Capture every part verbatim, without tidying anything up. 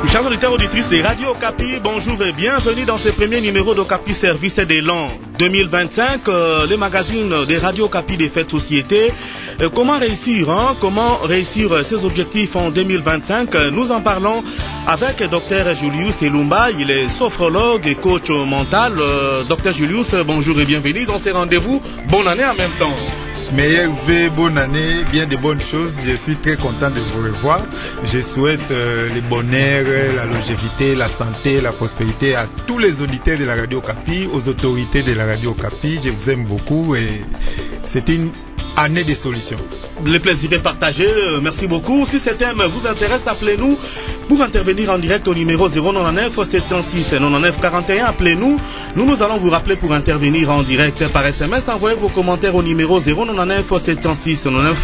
Chers auditeurs auditrices de Radio Okapi, bonjour et bienvenue dans ce premier numéro d'Okapi Service de l'an deux mille vingt-cinq, euh, le magazine de Radio Okapi des Faits de Société. Euh, comment réussir, hein, comment réussir euh, ses objectifs en deux mille vingt-cinq? euh, Nous en parlons avec Dr Julius Elumba, il est sophrologue et coach mental. Euh, Dr Julius, bonjour et bienvenue dans ces rendez-vous. Bonne année en même temps. Meilleur vœu, bonne année, bien de bonnes choses. Je suis très content de vous revoir. Je souhaite euh, le bonheur, la longévité, la santé, la prospérité à tous les auditeurs de la Radio Okapi, aux autorités de la Radio Okapi. Je vous aime beaucoup et c'est une année de solutions. Le plaisir est partagé, merci beaucoup. Si ce thème vous intéresse, appelez-nous pour intervenir en direct au numéro zéro neuf sept zéro six neuf quarante et un. Appelez-nous, nous nous allons vous rappeler pour intervenir en direct par S M S. Envoyez vos commentaires au numéro zéro neuf sept zéro six neuf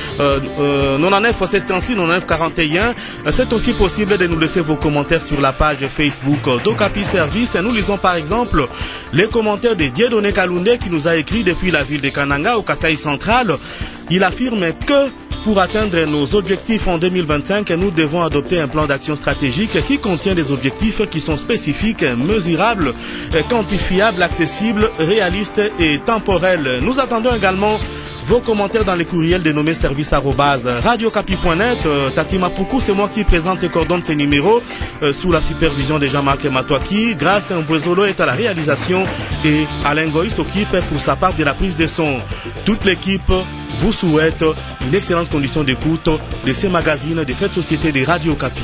quarante et un. C'est aussi possible de nous laisser vos commentaires sur la page Facebook d'Okapi Service. Nous lisons par exemple les commentaires de Dieudonné Kalundé qui nous a écrit depuis la ville de Kananga au Kasaï central. Il affirme que pour atteindre nos objectifs en deux mille vingt-cinq, nous devons adopter un plan d'action stratégique qui contient des objectifs qui sont spécifiques, mesurables, quantifiables, accessibles, réalistes et temporels. Nous attendons également vos commentaires dans les courriels dénommés service arobase radiocapi point net. Euh, Tatima Poukou, c'est moi qui présente et coordonne ces numéros euh, sous la supervision de Jean-Marc Matouaki. Grâce à Mbouezolo est à la réalisation et Alain Goï s'occupe pour sa part de la prise de son. Toute l'équipe vous souhaite une excellente condition d'écoute de ces magazines de Faits de Société de Radio Okapi.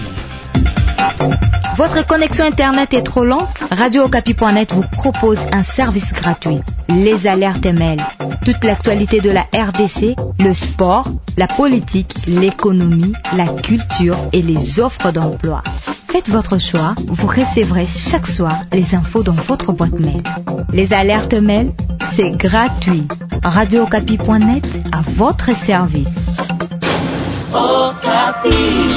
Votre connexion Internet est trop lente? Radio Okapi point net vous propose un service gratuit. Les alertes mail. Toute l'actualité de la R D C, le sport, la politique, l'économie, la culture et les offres d'emploi. Faites votre choix, vous recevrez chaque soir les infos dans votre boîte mail. Les alertes mail, c'est gratuit. Radio Okapi point net à votre service. Okapi.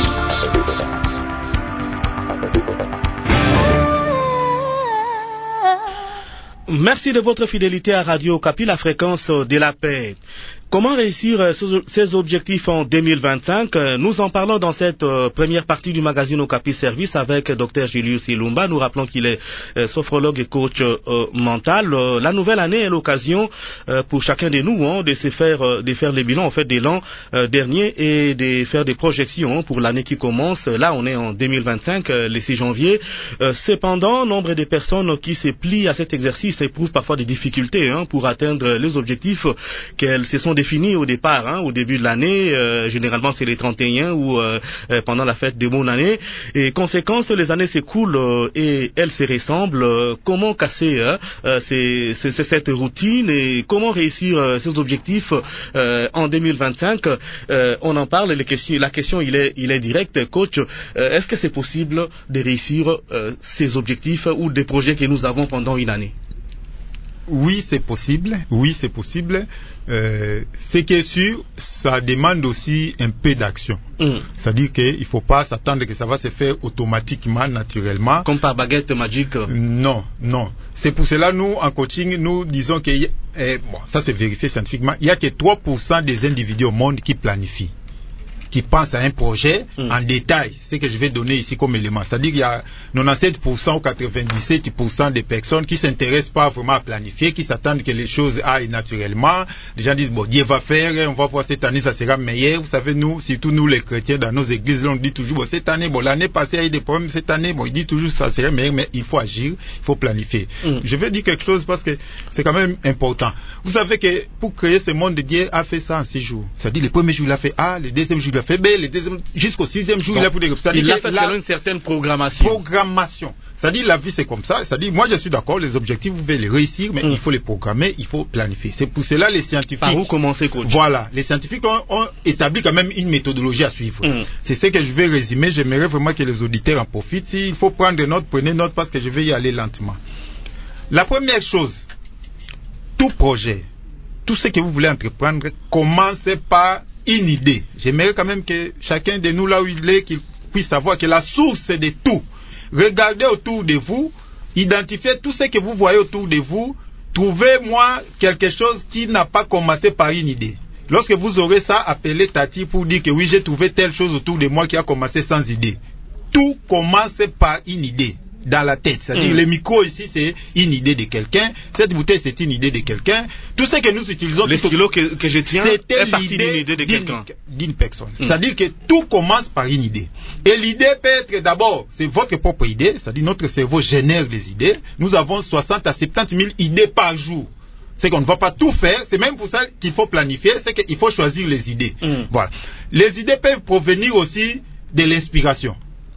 Merci de votre fidélité à Radio Okapi, la fréquence de la paix. Comment réussir ces objectifs en deux mille vingt-cinq? Nous en parlons dans cette première partie du magazine Okapi Service avec Dr Julius Elumba. Nous rappelons qu'il est sophrologue et coach euh, mental. La nouvelle année est l'occasion euh, pour chacun de nous hein, de se faire, de faire les bilans en fait de l'an euh, dernier et de faire des projections pour l'année qui commence. Là, on est en deux mille vingt-cinq, le six janvier. Euh, cependant, nombre de personnes qui se plient à cet exercice éprouvent parfois des difficultés hein, pour atteindre les objectifs qu'elles se sont défini au départ, hein, au début de l'année, euh, généralement c'est les trente et un ou euh, euh, pendant la fête de bonne année. Et conséquence, les années s'écoulent euh, et elles se ressemblent. Euh, comment casser euh, euh, c'est, c'est, c'est cette routine et comment réussir euh, ces objectifs euh, en deux mille vingt-cinq? euh, On en parle. Les questions, la question il est, il est directe, coach. Euh, est-ce que c'est possible de réussir euh, ces objectifs ou des projets que nous avons pendant une année? Oui, c'est possible. Oui, c'est possible. Euh, ce qui est sûr, ça demande aussi un peu d'action. Mm. C'est-à-dire qu'il ne faut pas s'attendre que ça va se faire automatiquement, naturellement. Comme par baguette magique? Non, non. C'est pour cela, nous, en coaching, nous disons que, eh, bon, ça c'est vérifié scientifiquement, il n'y a que trois pour cent des individus au monde qui planifient, qui pensent à un projet mm. en détail, ce que je vais donner ici comme élément. C'est-à-dire qu'il y a quatre-vingt-dix-sept pour cent ou quatre-vingt-dix-sept pour cent des personnes qui ne s'intéressent pas vraiment à planifier, qui s'attendent que les choses aillent naturellement. Les gens disent, bon, Dieu va faire, on va voir cette année, ça sera meilleur. Vous savez, nous, surtout nous les chrétiens, dans nos églises, on dit toujours, bon, cette année, bon, l'année passée, il y a eu des problèmes, cette année, bon, il dit toujours, ça sera meilleur, mais il faut agir, il faut planifier. Mm. Je vais dire quelque chose parce que c'est quand même important. Vous savez que pour créer ce monde, Dieu a fait ça en six jours. C'est-à-dire, le premier jour, il a fait A, le deuxième jour, il a fait B, le deuxième, jusqu'au sixième jour, bon, il a fait des... Il l'a fait selon une certaine programmation. Programmation. C'est-à-dire, la vie, c'est comme ça. C'est-à-dire, moi, je suis d'accord, les objectifs, vous pouvez les réussir, mais mm. il faut les programmer, il faut planifier. C'est pour cela, les scientifiques... Par où commencer, coach? Voilà. Les scientifiques ont, ont établi quand même une méthodologie à suivre. Mm. C'est ce que je vais résumer. J'aimerais vraiment que les auditeurs en profitent. S'il faut prendre note, prenez note parce que je vais y aller lentement. La première chose, tout projet, tout ce que vous voulez entreprendre, commencez par une idée. J'aimerais quand même que chacun de nous, là où il est, qu'il puisse savoir que la source de tout. Regardez autour de vous, identifiez tout ce que vous voyez autour de vous, trouvez-moi quelque chose qui n'a pas commencé par une idée. Lorsque vous aurez ça, appelez Tati pour dire que oui, j'ai trouvé telle chose autour de moi qui a commencé sans idée. tout commence par une idée dans la tête. C'est-à-dire, mmh. le micro ici, c'est une idée de quelqu'un. Cette bouteille, c'est une idée de quelqu'un. Tout ce que nous utilisons... Le stylo que, que je tiens est parti d'une idée de quelqu'un. D'une personne. Mmh. C'est-à-dire que tout commence par une idée. Et l'idée peut être d'abord, c'est votre propre idée. C'est-à-dire, notre cerveau génère les idées. Nous avons soixante à soixante-dix mille idées par jour. C'est qu'on ne va pas tout faire. C'est même pour ça qu'il faut planifier. C'est qu'il faut choisir les idées. Mmh. Voilà. Les idées peuvent provenir aussi de l'inspiration.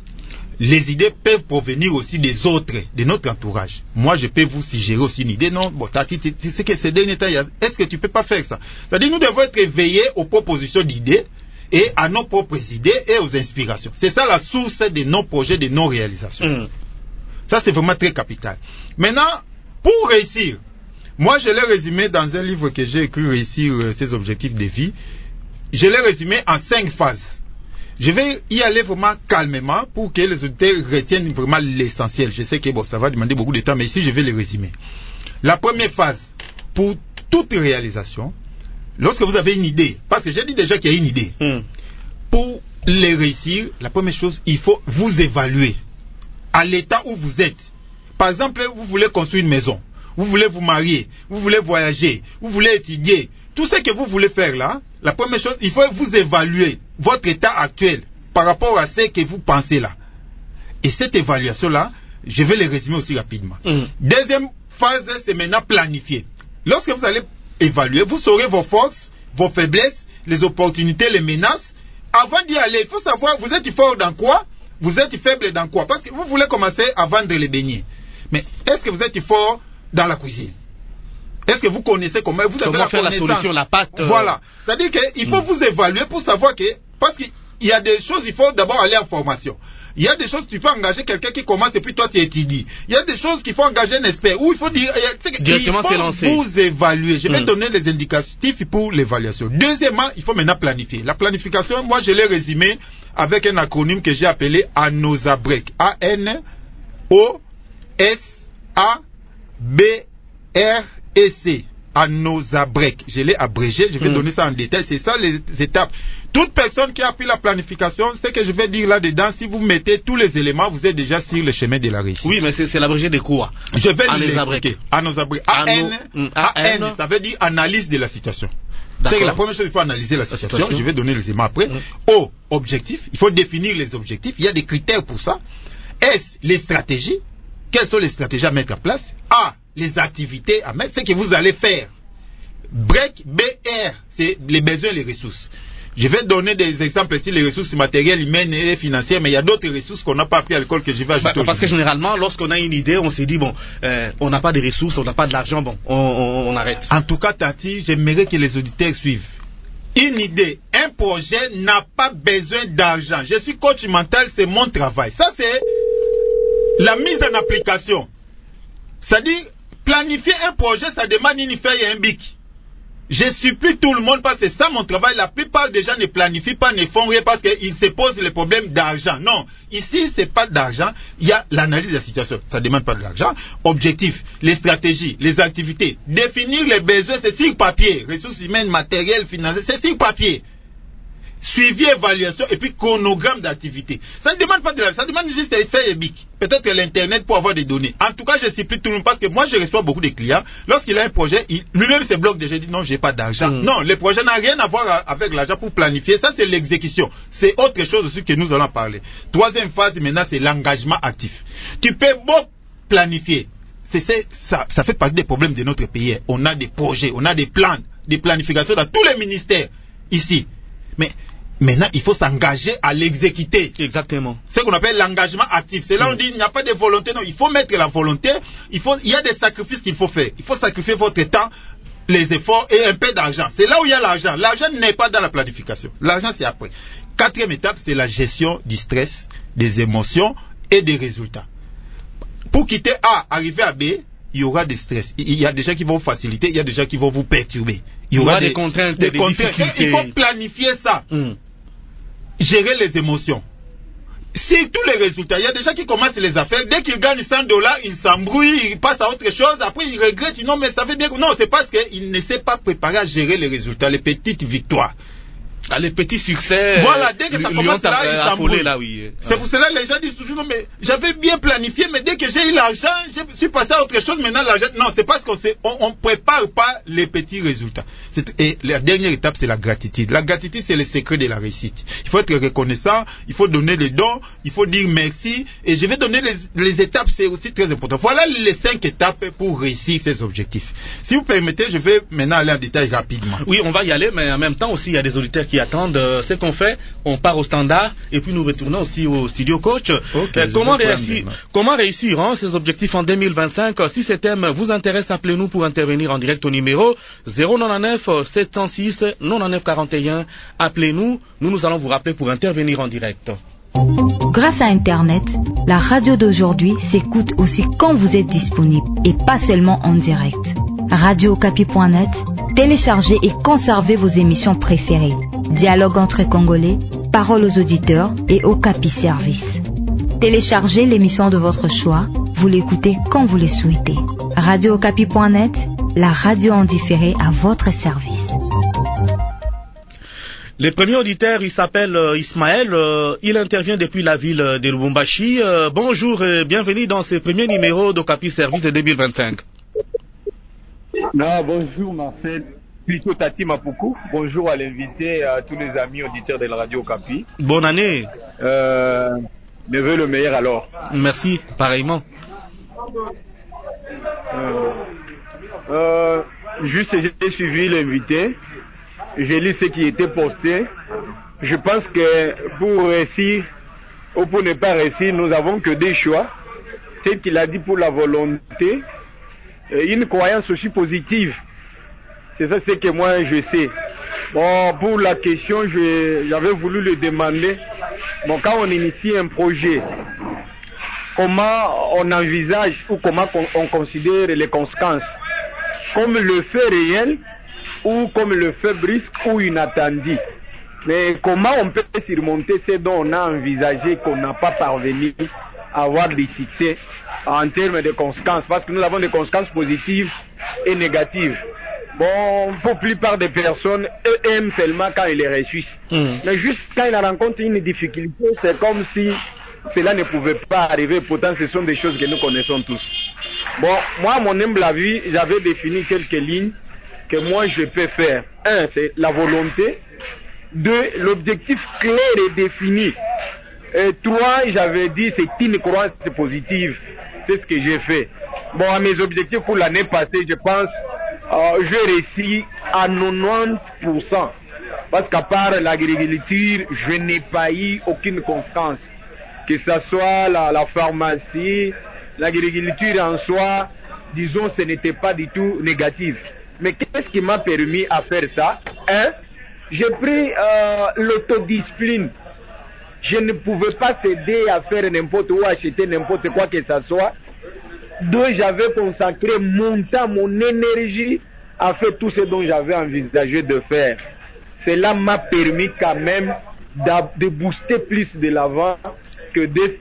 Les idées peuvent provenir aussi des autres, de notre entourage. Moi, je peux vous suggérer aussi une idée. Non, bon, c'est que ces derniers temps, est-ce que tu peux pas faire ça? C'est-à-dire, nous devons être éveillés aux propositions d'idées et à nos propres idées et aux inspirations. C'est ça la source de nos projets, de nos réalisations. Mmh. Ça, c'est vraiment très capital. Maintenant, pour réussir, moi, je l'ai résumé dans un livre que j'ai écrit, Réussir euh, ses objectifs de vie. Je l'ai résumé en cinq phases. Je vais y aller vraiment calmement pour que les auditeurs retiennent vraiment l'essentiel. Je sais que bon, ça va demander beaucoup de temps, mais ici, je vais les résumer. La première phase, pour toute réalisation, lorsque vous avez une idée, parce que j'ai dit déjà qu'il y a une idée, mm. pour les réussir, la première chose, il faut vous évaluer à l'état où vous êtes. Par exemple, vous voulez construire une maison, vous voulez vous marier, vous voulez voyager, vous voulez étudier. Tout ce que vous voulez faire là, la première chose, il faut vous évaluer votre état actuel par rapport à ce que vous pensez là. Et cette évaluation-là, je vais le résumer aussi rapidement. Mmh. Deuxième phase, c'est maintenant planifier. Lorsque vous allez évaluer, vous saurez vos forces, vos faiblesses, les opportunités, les menaces. Avant d'y aller, il faut savoir, vous êtes fort dans quoi? Vous êtes faible dans quoi? Parce que vous voulez commencer à vendre les beignets. Mais est-ce que vous êtes fort dans la cuisine? Est-ce que vous connaissez comment vous comment avez la faire connaissance? La solution, la pâte. Euh... Voilà. C'est-à-dire qu'il faut mmh. vous évaluer pour savoir que, parce qu'il y a des choses, il faut d'abord aller en formation. Il y a des choses, tu peux engager quelqu'un qui commence et puis toi tu étudies. Il y a des choses qu'il faut engager un expert. Ou il faut dire, directement il faut vous évaluer. Je vais mmh. donner les indicatifs pour l'évaluation. Deuxièmement, il faut maintenant planifier. La planification, moi je l'ai résumé avec un acronyme que j'ai appelé ANOSABREC. A N O S A B R E C. ANOSABREC. Je l'ai abrégé, je vais mmh. donner ça en détail. C'est ça les étapes. Toute personne qui a pris la planification, ce que je vais dire là-dedans, si vous mettez tous les éléments, vous êtes déjà sur le chemin de la réussite. Oui, mais c'est l'abrégé de quoi? Je vais l'expliquer. ANOSABREC. A N, A N, ça veut dire analyse de la situation. C'est que la première chose, il faut analyser la situation. La situation. Je vais donner les éléments après. Mmh. O, objectif. Il faut définir les objectifs. Il y a des critères pour ça. S, les stratégies. Quelles sont les stratégies à mettre en place? A, les activités à mettre, c'est que vous allez faire. Break, B R, c'est les besoins et les ressources. Je vais donner des exemples ici, les ressources matérielles, humaines et financières, mais il y a d'autres ressources qu'on n'a pas appris à l'école que je vais ajouter. Bah, parce que généralement, lorsqu'on a une idée, on s'est dit, bon, euh, on n'a pas de ressources, on n'a pas de l'argent, bon, on, on, on arrête. En tout cas, Tati, j'aimerais que les auditeurs suivent. Une idée, un projet n'a pas besoin d'argent. Je suis coach mental, c'est mon travail. Ça, c'est la mise en application. C'est-à-dire, planifier un projet, ça demande une feuille et un bic. Je supplie tout le monde parce que c'est ça mon travail. La plupart des gens ne planifient pas, ne font rien parce qu'ils se posent le problème d'argent. Non, ici, c'est pas d'argent. Il y a l'analyse de la situation. Ça demande pas de l'argent. Objectif, les stratégies, les activités. Définir les besoins, c'est sur papier. Ressources humaines, matérielles, financières, c'est sur papier. Suivi, évaluation et puis chronogramme d'activité. Ça ne demande pas de l'argent, ça demande juste un feuille et bic. Peut-être l'internet pour avoir des données. En tout cas, je supplie tout le monde parce que moi je reçois beaucoup de clients. Lorsqu'il a un projet, lui-même se bloque déjà, il dit non, j'ai pas d'argent. Mmh. Non, le projet n'a rien à voir avec l'argent pour planifier. Ça, c'est l'exécution. C'est autre chose aussi que nous allons parler. Troisième phase maintenant, c'est l'engagement actif. Tu peux beau planifier. C'est, c'est, ça, ça fait partie des problèmes de notre pays. On a des projets, on a des plans, des planifications dans tous les ministères ici. Mais maintenant, il faut s'engager à l'exécuter. Exactement. C'est ce qu'on appelle l'engagement actif. C'est là où on dit il n'y a pas de volonté. Non, il faut mettre la volonté. Il faut, il y a des sacrifices qu'il faut faire. Il faut sacrifier votre temps, les efforts et un peu d'argent. C'est là où il y a l'argent. L'argent n'est pas dans la planification. L'argent, c'est après. Quatrième étape, c'est la gestion du stress, des émotions et des résultats. Pour quitter A, arriver à B, il y aura des stress. Il y a des gens qui vont vous faciliter, il y a des gens qui vont vous perturber. Il y aura, il y aura des, des contraintes, des, des contraintes. Il faut planifier ça. Mm. Gérer les émotions. Si tous les résultats, il y a des gens qui commencent les affaires, dès qu'ils gagnent cent dollars, ils s'embrouillent, ils passent à autre chose, après ils regrettent, non mais ça fait bien. Non, c'est parce qu'ils ne savent pas préparer à gérer les résultats, les petites victoires. Ah, les petits succès. Voilà, dès que ça commence là, euh, ils s'embrouillent. là, oui. C'est pour cela que les gens disent toujours, non, mais j'avais bien planifié, mais dès que j'ai eu l'argent, je suis passé à autre chose, maintenant l'argent. Non, c'est parce qu'on sait, on, on prépare pas les petits résultats. C'est, et la dernière étape, c'est la gratitude. La gratitude, c'est le secret de la réussite. Il faut être reconnaissant, il faut donner les dons, il faut dire merci, et je vais donner les, les étapes, c'est aussi très important. Voilà les cinq étapes pour réussir ces objectifs. Si vous permettez, je vais maintenant aller en détail rapidement. Oui, on va y aller, mais en même temps aussi, il y a des auditeurs qui attendent. Euh, ce qu'on fait, on part au standard et puis nous retournons aussi au studio coach. Okay, euh, comment, réussir, comment réussir hein, ces objectifs en deux mille vingt-cinq? Si ces thèmes vous intéressent, appelez-nous pour intervenir en direct au numéro zéro neuf sept zéro six neuf quarante et un. Appelez-nous, nous nous allons vous rappeler pour intervenir en direct. Grâce à Internet, la radio d'aujourd'hui s'écoute aussi quand vous êtes disponible et pas seulement en direct. radio okapi point net, téléchargez et conservez vos émissions préférées. Dialogue entre Congolais, paroles aux auditeurs et Okapi Service. Téléchargez l'émission de votre choix, vous l'écoutez quand vous le souhaitez. radio okapi point net, la radio en différé à votre service. Le premier auditeur, il s'appelle euh, Ismaël, euh, il intervient depuis la ville de Lubumbashi. Euh, bonjour et bienvenue dans ce premier numéro d'Okapi Service de deux mille vingt-cinq. Non, bonjour Marcel, plutôt Tati Mapoukou. Bonjour à l'invité, à tous les amis auditeurs de la radio Okapi. Bonne année. Euh, me veux le meilleur alors. Merci, pareillement. Euh, euh, juste, j'ai suivi l'invité. J'ai lu ce qui était posté. Je pense que pour réussir ou pour ne pas réussir, nous avons que des choix. C'est qu'il a dit pour la volonté et une croyance aussi positive. C'est ça ce que moi je sais. Bon, pour la question, je, j'avais voulu le demander. Bon, quand on initie un projet, comment on envisage ou comment on considère les conséquences? Comme le fait réel ou comme le fait brusque ou inattendu. Mais comment on peut surmonter ce dont on a envisagé qu'on n'a pas parvenu à avoir des succès en termes de conséquences? Parce que nous avons des conséquences positives et négatives. Bon, pour la plupart des personnes, eux aiment seulement quand ils les réussissent. Mmh. Mais juste quand ils rencontrent une difficulté, c'est comme si cela ne pouvait pas arriver. Pourtant, ce sont des choses que nous connaissons tous. Bon, moi, à mon humble avis, j'avais défini quelques lignes que moi je peux faire. Un, c'est la volonté. Deux, l'objectif clair et défini. Et trois, j'avais dit c'est une croyance positive. C'est ce que j'ai fait. Bon, à mes objectifs pour l'année passée, je pense euh, j'ai réussi à quatre-vingt-dix pour cent. Parce qu'à part l'agriculture, je n'ai pas eu aucune conséquence. Que ce soit la, la pharmacie, l'agriculture en soi, disons, ce n'était pas du tout négatif. Mais qu'est-ce qui m'a permis à faire ça? Un, j'ai pris euh, l'autodiscipline. Je ne pouvais pas céder à faire n'importe où, acheter n'importe quoi que ce soit. Deux, j'avais consacré mon temps, mon énergie à faire tout ce dont j'avais envisagé de faire. Cela m'a permis quand même de booster plus de l'avant que de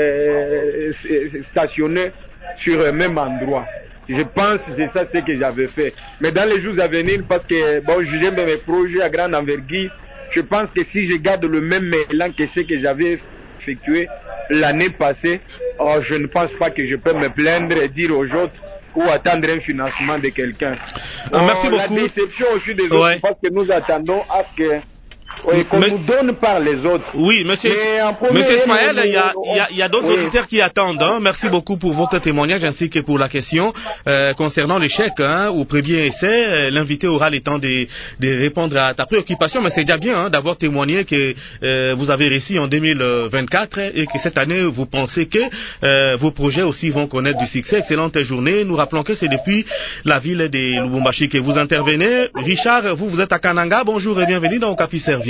euh, stationner sur un même endroit. Je pense que c'est ça ce que j'avais fait. Mais dans les jours à venir, parce que bon, j'aime mes projets à grande envergure, je pense que si je garde le même élan que ce que j'avais effectué l'année passée, oh, je ne pense pas que je peux me plaindre et dire aux autres ou attendre un financement de quelqu'un. Ah, merci beaucoup. La déception aussi des autres, ouais. Parce que nous attendons à ce que oui, qu'on mais, nous donne par les autres. Oui, monsieur, monsieur Ismaël, il y a, il y a, il y a d'autres oui. auditeurs qui attendent. Hein. Merci beaucoup pour votre témoignage ainsi que pour la question euh, concernant l'échec hein, au premier essai. L'invité aura le temps de, de répondre à ta préoccupation, mais c'est déjà bien hein, d'avoir témoigné que euh, vous avez réussi en deux mille vingt-quatre et que cette année vous pensez que euh, vos projets aussi vont connaître du succès. Excellente journée. Nous rappelons que c'est depuis la ville de Lubumbashi que vous intervenez. Richard, vous, vous êtes à Kananga. Bonjour et bienvenue dans Okapi Service.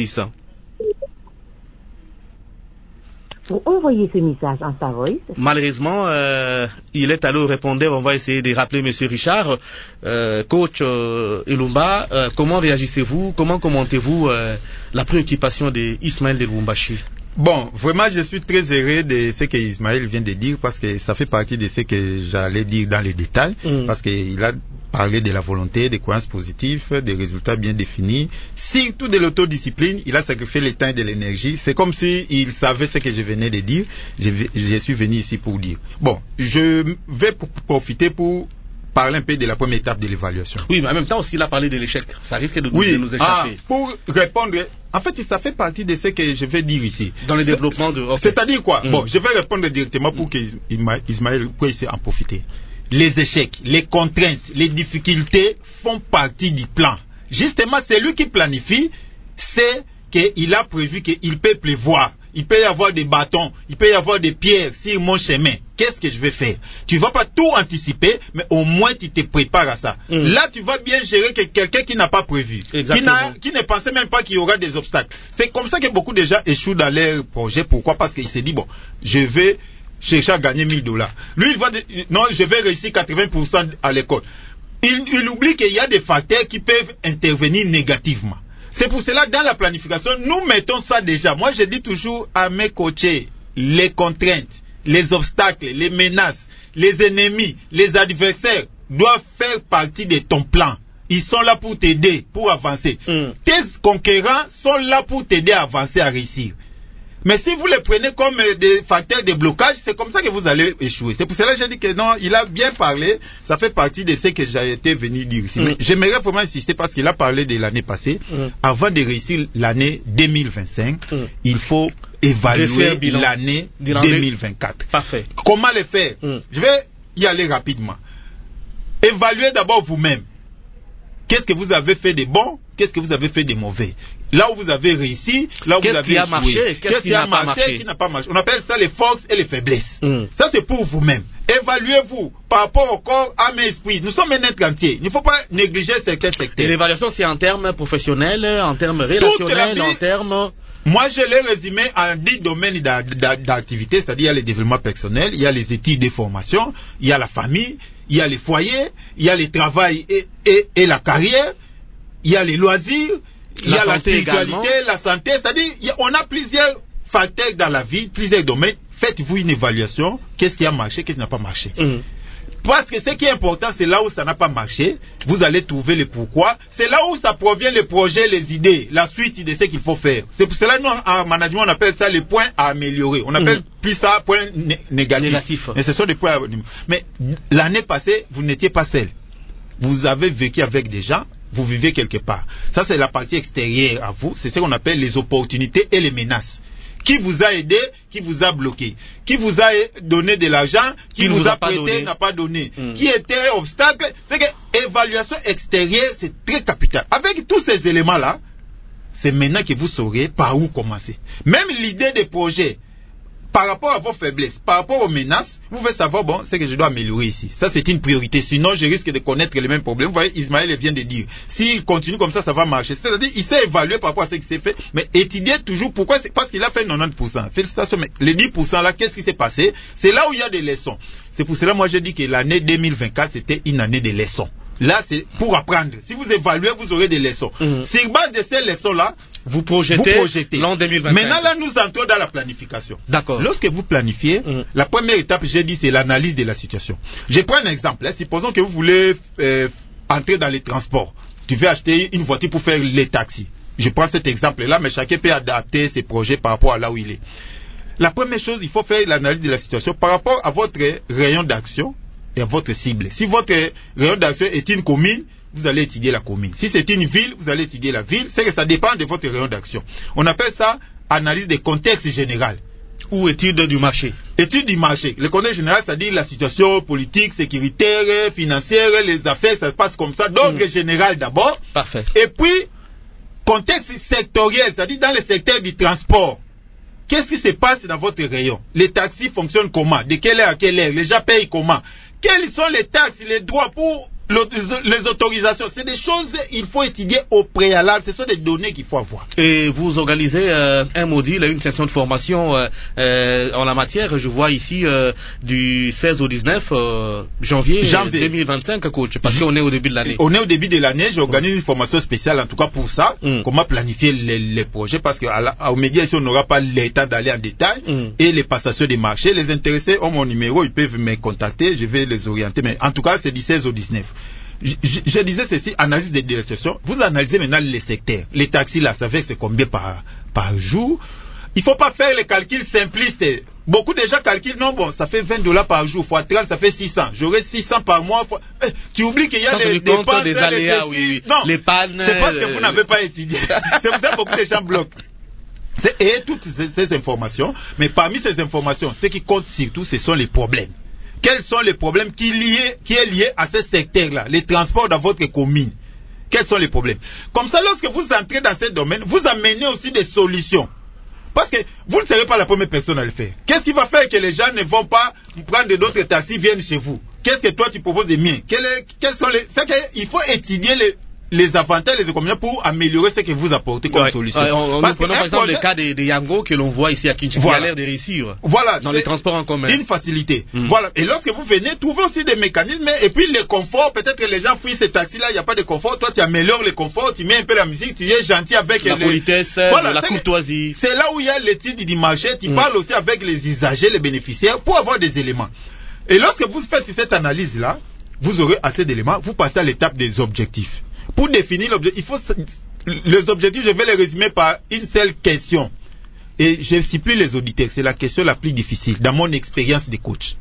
Pour envoyer ce message en sa voix. Malheureusement, euh, il est allé au répondeur. On va essayer de rappeler Monsieur Richard. Euh, coach euh, Ilumba, euh, comment réagissez-vous? Comment commentez-vous euh, la préoccupation d'Ismaël de Lubumbashi? Bon, vraiment, je suis très heureux de ce que Ismaël vient de dire parce que ça fait partie de ce que j'allais dire dans les détails, mm. parce qu'il a parlé de la volonté, des croyances positives, des résultats bien définis, surtout de l'autodiscipline. Il a sacrifié le temps et de l'énergie. C'est comme si il savait ce que je venais de dire. Je, je suis venu ici pour dire. Bon, je vais pour profiter pour parler un peu de la première étape de l'évaluation. Oui, mais en même temps aussi, il a parlé de l'échec. Ça risque de, oui. de nous échapper. Ah, pour répondre, en fait, ça fait partie de ce que je vais dire ici. Dans le développement de... Okay. C'est-à-dire quoi? Mm. Bon, je vais répondre directement pour mm. qu'Ismaël puisse en profiter. Les échecs, les contraintes, les difficultés font partie du plan. Justement, c'est lui qui planifie, c'est qu'il a prévu qu'il peut pleuvoir. Il peut y avoir des bâtons, il peut y avoir des pierres sur mon chemin. Qu'est-ce que je vais faire? Tu ne vas pas tout anticiper, mais au moins tu te prépares à ça. Mm. Là, tu vas bien gérer que quelqu'un qui n'a pas prévu, qui, n'a, qui ne pensait même pas qu'il y aura des obstacles. C'est comme ça que beaucoup de gens échouent dans leur projet. Pourquoi? Parce qu'il s'est dit, bon, je vais chercher à gagner mille dollars. Lui, il va dire, non, je vais réussir quatre-vingts pour cent à l'école. Il, il oublie qu'il y a des facteurs qui peuvent intervenir négativement. C'est pour cela, dans la planification, nous mettons ça déjà. Moi, je dis toujours à mes coachés, les contraintes, les obstacles, les menaces, les ennemis, les adversaires doivent faire partie de ton plan. Ils sont là pour t'aider, pour avancer. Mm. Tes conquérants sont là pour t'aider à avancer, à réussir. Mais si vous les prenez comme des facteurs de blocage, c'est comme ça que vous allez échouer. C'est pour cela que j'ai dit que non, il a bien parlé. Ça fait partie de ce que j'ai été venu dire ici. Mm. Mais j'aimerais vraiment insister parce qu'il a parlé de l'année passée. Mm. Avant de réussir l'année deux mille vingt-cinq, mm. il faut évaluer l'année deux mille vingt-quatre. Parfait. Comment le faire? Mm. Je vais y aller rapidement. Évaluez d'abord vous-même. Qu'est-ce que vous avez fait de bon? Qu'est-ce que vous avez fait de mauvais? Là où vous avez réussi, là où vous avez échoué. Qu'est-ce qui a marché? Qu'est-ce, Qu'est-ce qui, qui n'a pas marché? Qui n'a pas marché? On appelle ça les forces et les faiblesses. Mm. Ça, c'est pour vous-même. Évaluez-vous par rapport au corps, âme et esprit. Nous sommes un être entier. Il ne faut pas négliger certains secteurs. Et l'évaluation, c'est en termes professionnels, en termes relationnels, en termes... Moi, je l'ai résumé en dix domaines d'activité, c'est-à-dire il y a le développement personnel, il y a les études de formation, il y a la famille, il y a les foyers, il y a le travail et, et, et la carrière, il y a les loisirs, il y a la spiritualité, également. La santé, c'est-à-dire on a plusieurs facteurs dans la vie, plusieurs domaines. Faites-vous une évaluation, qu'est-ce qui a marché, qu'est-ce qui n'a pas marché. Mmh. Parce que ce qui est important, c'est là où ça n'a pas marché, vous allez trouver le pourquoi. C'est là où ça provient les projets, les idées, la suite de ce qu'il faut faire. C'est pour cela que nous, en management, on appelle ça les points à améliorer. On appelle mmh. plus ça points né- négatifs. Négatif. Mais ce sont des points à améliorer. Mais l'année passée, vous n'étiez pas seul. Vous avez vécu avec des gens, vous vivez quelque part. Ça, c'est la partie extérieure à vous. C'est ce qu'on appelle les opportunités et les menaces. Qui vous a aidé, qui vous a bloqué, qui vous a donné de l'argent, qui, qui vous, vous a, a prêté, n'a pas donné, mm. qui était obstacle. C'est que évaluation extérieure, c'est très capital. Avec tous ces éléments-là, c'est maintenant que vous saurez par où commencer. Même l'idée des projets, par rapport à vos faiblesses, par rapport aux menaces, vous pouvez savoir, bon, c'est que je dois améliorer ici. Ça, c'est une priorité. Sinon, je risque de connaître les mêmes problèmes. Vous voyez, Ismaël vient de dire, s'il continue comme ça, ça va marcher. C'est-à-dire, il s'est évalué par rapport à ce qui s'est fait, mais étudier toujours pourquoi, c'est parce qu'il a fait quatre-vingt-dix pour cent. Félicitations, mais les dix pour cent là, qu'est-ce qui s'est passé? C'est là où il y a des leçons. C'est pour cela, moi, je dis que l'année deux mille vingt-quatre, c'était une année de leçons. Là, c'est pour apprendre. Si vous évaluez, vous aurez des leçons. Mmh. Sur base de ces leçons-là, vous projetez, vous projetez. L'an deux mille vingt-cinq. Maintenant, là, nous entrons dans la planification. D'accord. Lorsque vous planifiez, mmh. la première étape, j'ai dit, c'est l'analyse de la situation. Je prends un exemple. Hein. Supposons que vous voulez euh, entrer dans les transports. Tu veux acheter une voiture pour faire les taxis. Je prends cet exemple-là, mais chacun peut adapter ses projets par rapport à là où il est. La première chose, il faut faire l'analyse de la situation par rapport à votre rayon d'action et à votre cible. Si votre rayon d'action est une commune, vous allez étudier la commune. Si c'est une ville, vous allez étudier la ville. C'est que ça dépend de votre rayon d'action. On appelle ça analyse des contextes général. Ou étude du marché. Étude du marché. Le contexte général, c'est-à-dire la situation politique, sécuritaire, financière, les affaires, ça se passe comme ça. D'ordre mmh. général d'abord. Parfait. Et puis, contexte sectoriel, c'est-à-dire dans le secteur du transport. Qu'est-ce qui se passe dans votre rayon? Les taxis fonctionnent comment? De quelle heure à quelle heure? Les gens payent comment? Quels sont les taxes, les droits pour les autorisations, c'est des choses il faut étudier au préalable, ce sont des données qu'il faut avoir. Et vous organisez euh, un module, une session de formation euh, euh, en la matière, je vois ici euh, du seize au dix-neuf euh, janvier, janvier deux mille vingt-cinq, coach, parce qu'on est au début de l'année. On est au début de l'année, j'organise ouais. une formation spéciale en tout cas pour ça, mm. comment planifier les, les projets, parce qu'au média ici on n'aura pas l'état d'aller en détail, mm. et les passations des marchés, les intéressés ont mon numéro, ils peuvent me contacter, je vais les orienter, mais en tout cas c'est du seize au dix-neuf. Je, je, je disais ceci, analyse des directions. Vous analysez maintenant les secteurs. Les taxis, là, ça fait que c'est combien par, par jour. Il ne faut pas faire les calculs simplistes. Beaucoup de gens calculent, non, bon, ça fait vingt dollars par jour, fois trente, ça fait six cents. J'aurai six cents par mois. Fois... Eh, tu oublies qu'il y a sans les dépenses, des aléas, oui, oui. Non, les pannes. C'est parce que vous n'avez pas étudié. C'est pour ça que beaucoup de gens bloquent. Et toutes ces, ces informations, mais parmi ces informations, ce qui compte surtout, ce sont les problèmes. Quels sont les problèmes qui, liés, qui est lié à ces secteurs-là, les transports dans votre commune? Quels sont les problèmes? Comme ça, lorsque vous entrez dans ces domaines, vous amenez aussi des solutions. Parce que vous ne serez pas la première personne à le faire. Qu'est-ce qui va faire que les gens ne vont pas prendre d'autres taxis, viennent chez vous? Qu'est-ce que toi tu proposes de mieux? Quel est, quels sont les... C'est qu'il faut étudier les... les avantages, les inconvénients pour améliorer ce que vous apportez comme ouais. solution. Ouais, on, on Parce prenons par exemple projet... le cas de, de Yango que l'on voit ici à Kinshasa, voilà. qui a l'air de réussir voilà, dans les transports en commun. Une facilité. Mm. Voilà. Et lorsque vous venez, trouvez aussi des mécanismes et puis le confort, peut-être que les gens fuient ces taxis-là, il n'y a pas de confort, toi tu améliores le confort, tu mets un peu la musique, tu es gentil avec la les... politesse, voilà, la courtoisie. C'est là où il y a l'étude du marché, tu mm. parles aussi avec les usagers, les bénéficiaires pour avoir des éléments. Et lorsque vous faites cette analyse-là, vous aurez assez d'éléments, vous passez à l'étape des objectifs. Pour définir l'objectif, il faut les objectifs, je vais les résumer par une seule question. Et je ne suis plus les auditeurs, c'est la question la plus difficile dans mon expérience de coach.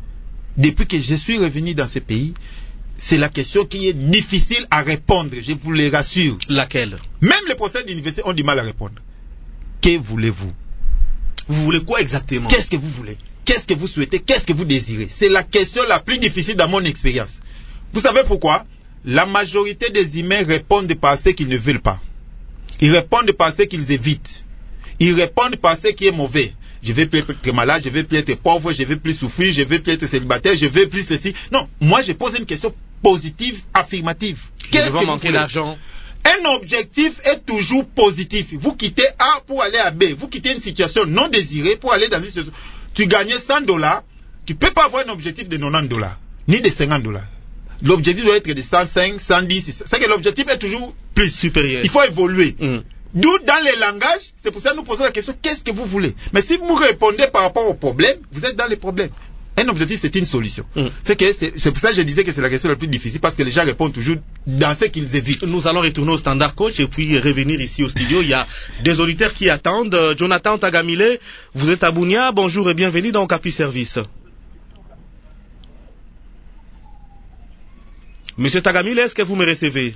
Depuis que je suis revenu dans ce pays, c'est la question qui est difficile à répondre, je vous le rassure. Laquelle? Même les professeurs d'université ont du mal à répondre. Que voulez-vous? Vous voulez quoi exactement? Qu'est-ce que vous voulez? Qu'est-ce que vous souhaitez? Qu'est-ce que vous désirez? C'est la question la plus difficile dans mon expérience. Vous savez pourquoi? La majorité des humains répondent par ce qu'ils ne veulent pas. Ils répondent par ce qu'ils évitent. Ils répondent par ce qui est mauvais. Je vais plus être malade, je vais plus être pauvre, je vais plus souffrir, je vais plus être célibataire, je vais plus ceci. Non, moi je pose une question positive, affirmative. Qu'est-ce que manquer d'argent? Un objectif est toujours positif. Vous quittez A pour aller à B. Vous quittez une situation non désirée pour aller dans une situation. Tu gagnais cent dollars, tu ne peux pas avoir un objectif de quatre-vingt-dix dollars, ni de cinquante dollars. L'objectif doit être de cent cinq, cent dix. C'est que l'objectif est toujours plus supérieur. Il faut évoluer. Mm. D'où dans les langages, c'est pour ça que nous posons la question, qu'est-ce que vous voulez? Mais si vous répondez par rapport au problème, vous êtes dans les problèmes. Un objectif, c'est une solution. Mm. C'est que c'est, c'est pour ça que je disais que c'est la question la plus difficile, parce que les gens répondent toujours dans ce qu'ils évitent. Nous allons retourner au standard coach et puis revenir ici au studio. Il y a des auditeurs qui attendent. Jonathan Tagamile, vous êtes à Bunia. Bonjour et bienvenue dans Capi Service. Monsieur Tagamile, est-ce que vous me recevez?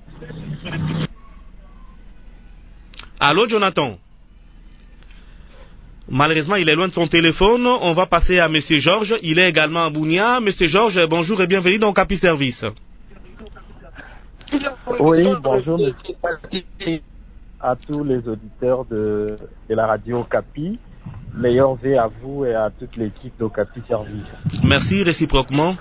Allô, Jonathan? Malheureusement, il est loin de son téléphone. On va passer à Monsieur Georges. Il est également à Bunia. Monsieur Georges, bonjour et bienvenue dans Capi Service. Oui, bonjour monsieur. À tous les auditeurs de, de la radio Capi. Meilleurs vœux à vous et à toute l'équipe de Capi Service. Merci réciproquement.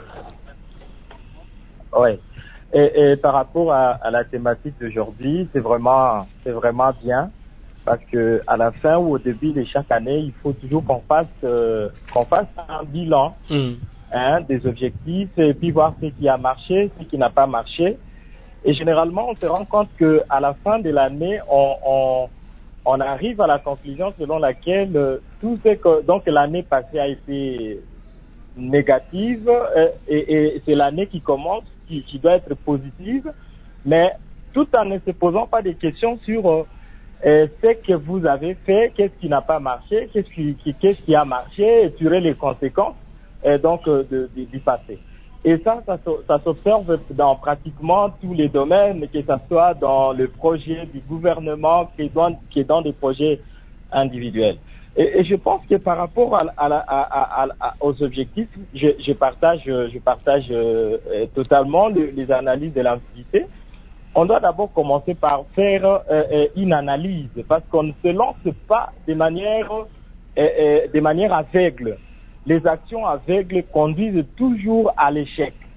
Oui. Et, et par rapport à, à la thématique d'aujourd'hui, c'est vraiment, c'est vraiment bien, parce que à la fin ou au début de chaque année, il faut toujours qu'on fasse, euh, qu'on fasse un bilan, mm. hein, des objectifs et puis voir ce qui a marché, ce qui n'a pas marché. Et généralement, on se rend compte que à la fin de l'année, on, on, on arrive à la conclusion selon laquelle euh, tout ce que donc l'année passée a été négative euh, et, et c'est l'année qui commence qui, qui doit être positive, mais tout en ne se posant pas des questions sur euh, euh, ce que vous avez fait, qu'est-ce qui n'a pas marché, qu'est-ce qui, qui, qu'est-ce qui a marché, et tirer les conséquences euh, donc euh, de, de, du passé. Et ça, ça, ça s'observe dans pratiquement tous les domaines, que ce soit dans le projet du gouvernement, qui est dans, qui est dans des projets individuels. Et, et je pense que par rapport à, à, à, à, à, aux objectifs, je, je partage, je partage euh, totalement le, les analyses de l'anxiété. On doit d'abord commencer par faire euh, une analyse, parce qu'on ne se lance pas de manière, euh, euh, de manière aveugle. Les actions aveugles conduisent toujours à l'échec.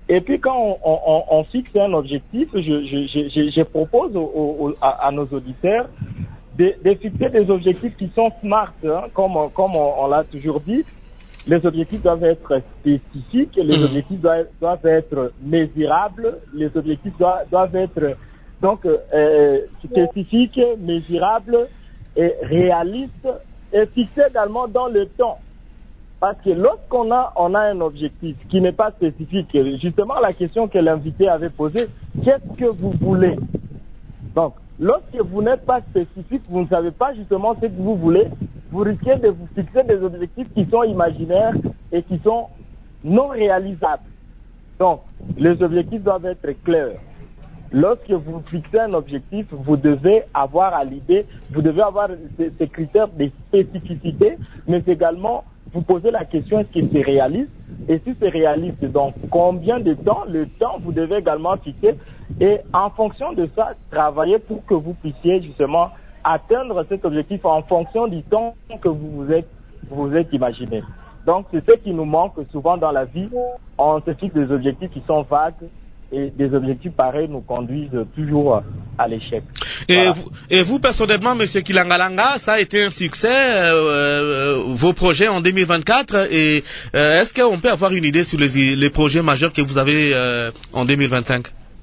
Et puis quand on, on, on fixe un objectif, je, je, je, je propose au, au, à, à nos auditeurs de, de fixer des objectifs qui sont smart, hein, comme, comme on, on l'a toujours dit. Les objectifs doivent être spécifiques, les mmh. objectifs doivent, doivent être mesurables, les objectifs doivent, doivent être donc euh, spécifiques, mesurables et réalistes, et fixés également dans le temps. Parce que lorsqu'on a, on a un objectif qui n'est pas spécifique, justement la question que l'invité avait posée, qu'est-ce que vous voulez? Donc, lorsque vous n'êtes pas spécifique, vous ne savez pas justement ce que vous voulez, vous risquez de vous fixer des objectifs qui sont imaginaires et qui sont non réalisables. Donc, les objectifs doivent être clairs. Lorsque vous fixez un objectif, vous devez avoir à l'idée, vous devez avoir ces, ces critères de spécificité, mais également vous posez la question, est-ce que c'est réaliste? Et si c'est réaliste, donc combien de temps? Le temps, vous devez également fixer. Et en fonction de ça, travailler pour que vous puissiez justement atteindre cet objectif en fonction du temps que vous vous êtes, vous vous êtes imaginé. Donc c'est ce qui nous manque souvent dans la vie. On se fixe des objectifs qui sont vagues. Et des objectifs pareils nous conduisent toujours à l'échec. Et, voilà. vous, et vous, personnellement, M. Kilangalanga, ça a été un succès, euh, vos projets en deux mille vingt-quatre. Et euh, est-ce qu'on peut avoir une idée sur les, les projets majeurs que vous avez euh, en deux mille vingt-cinq?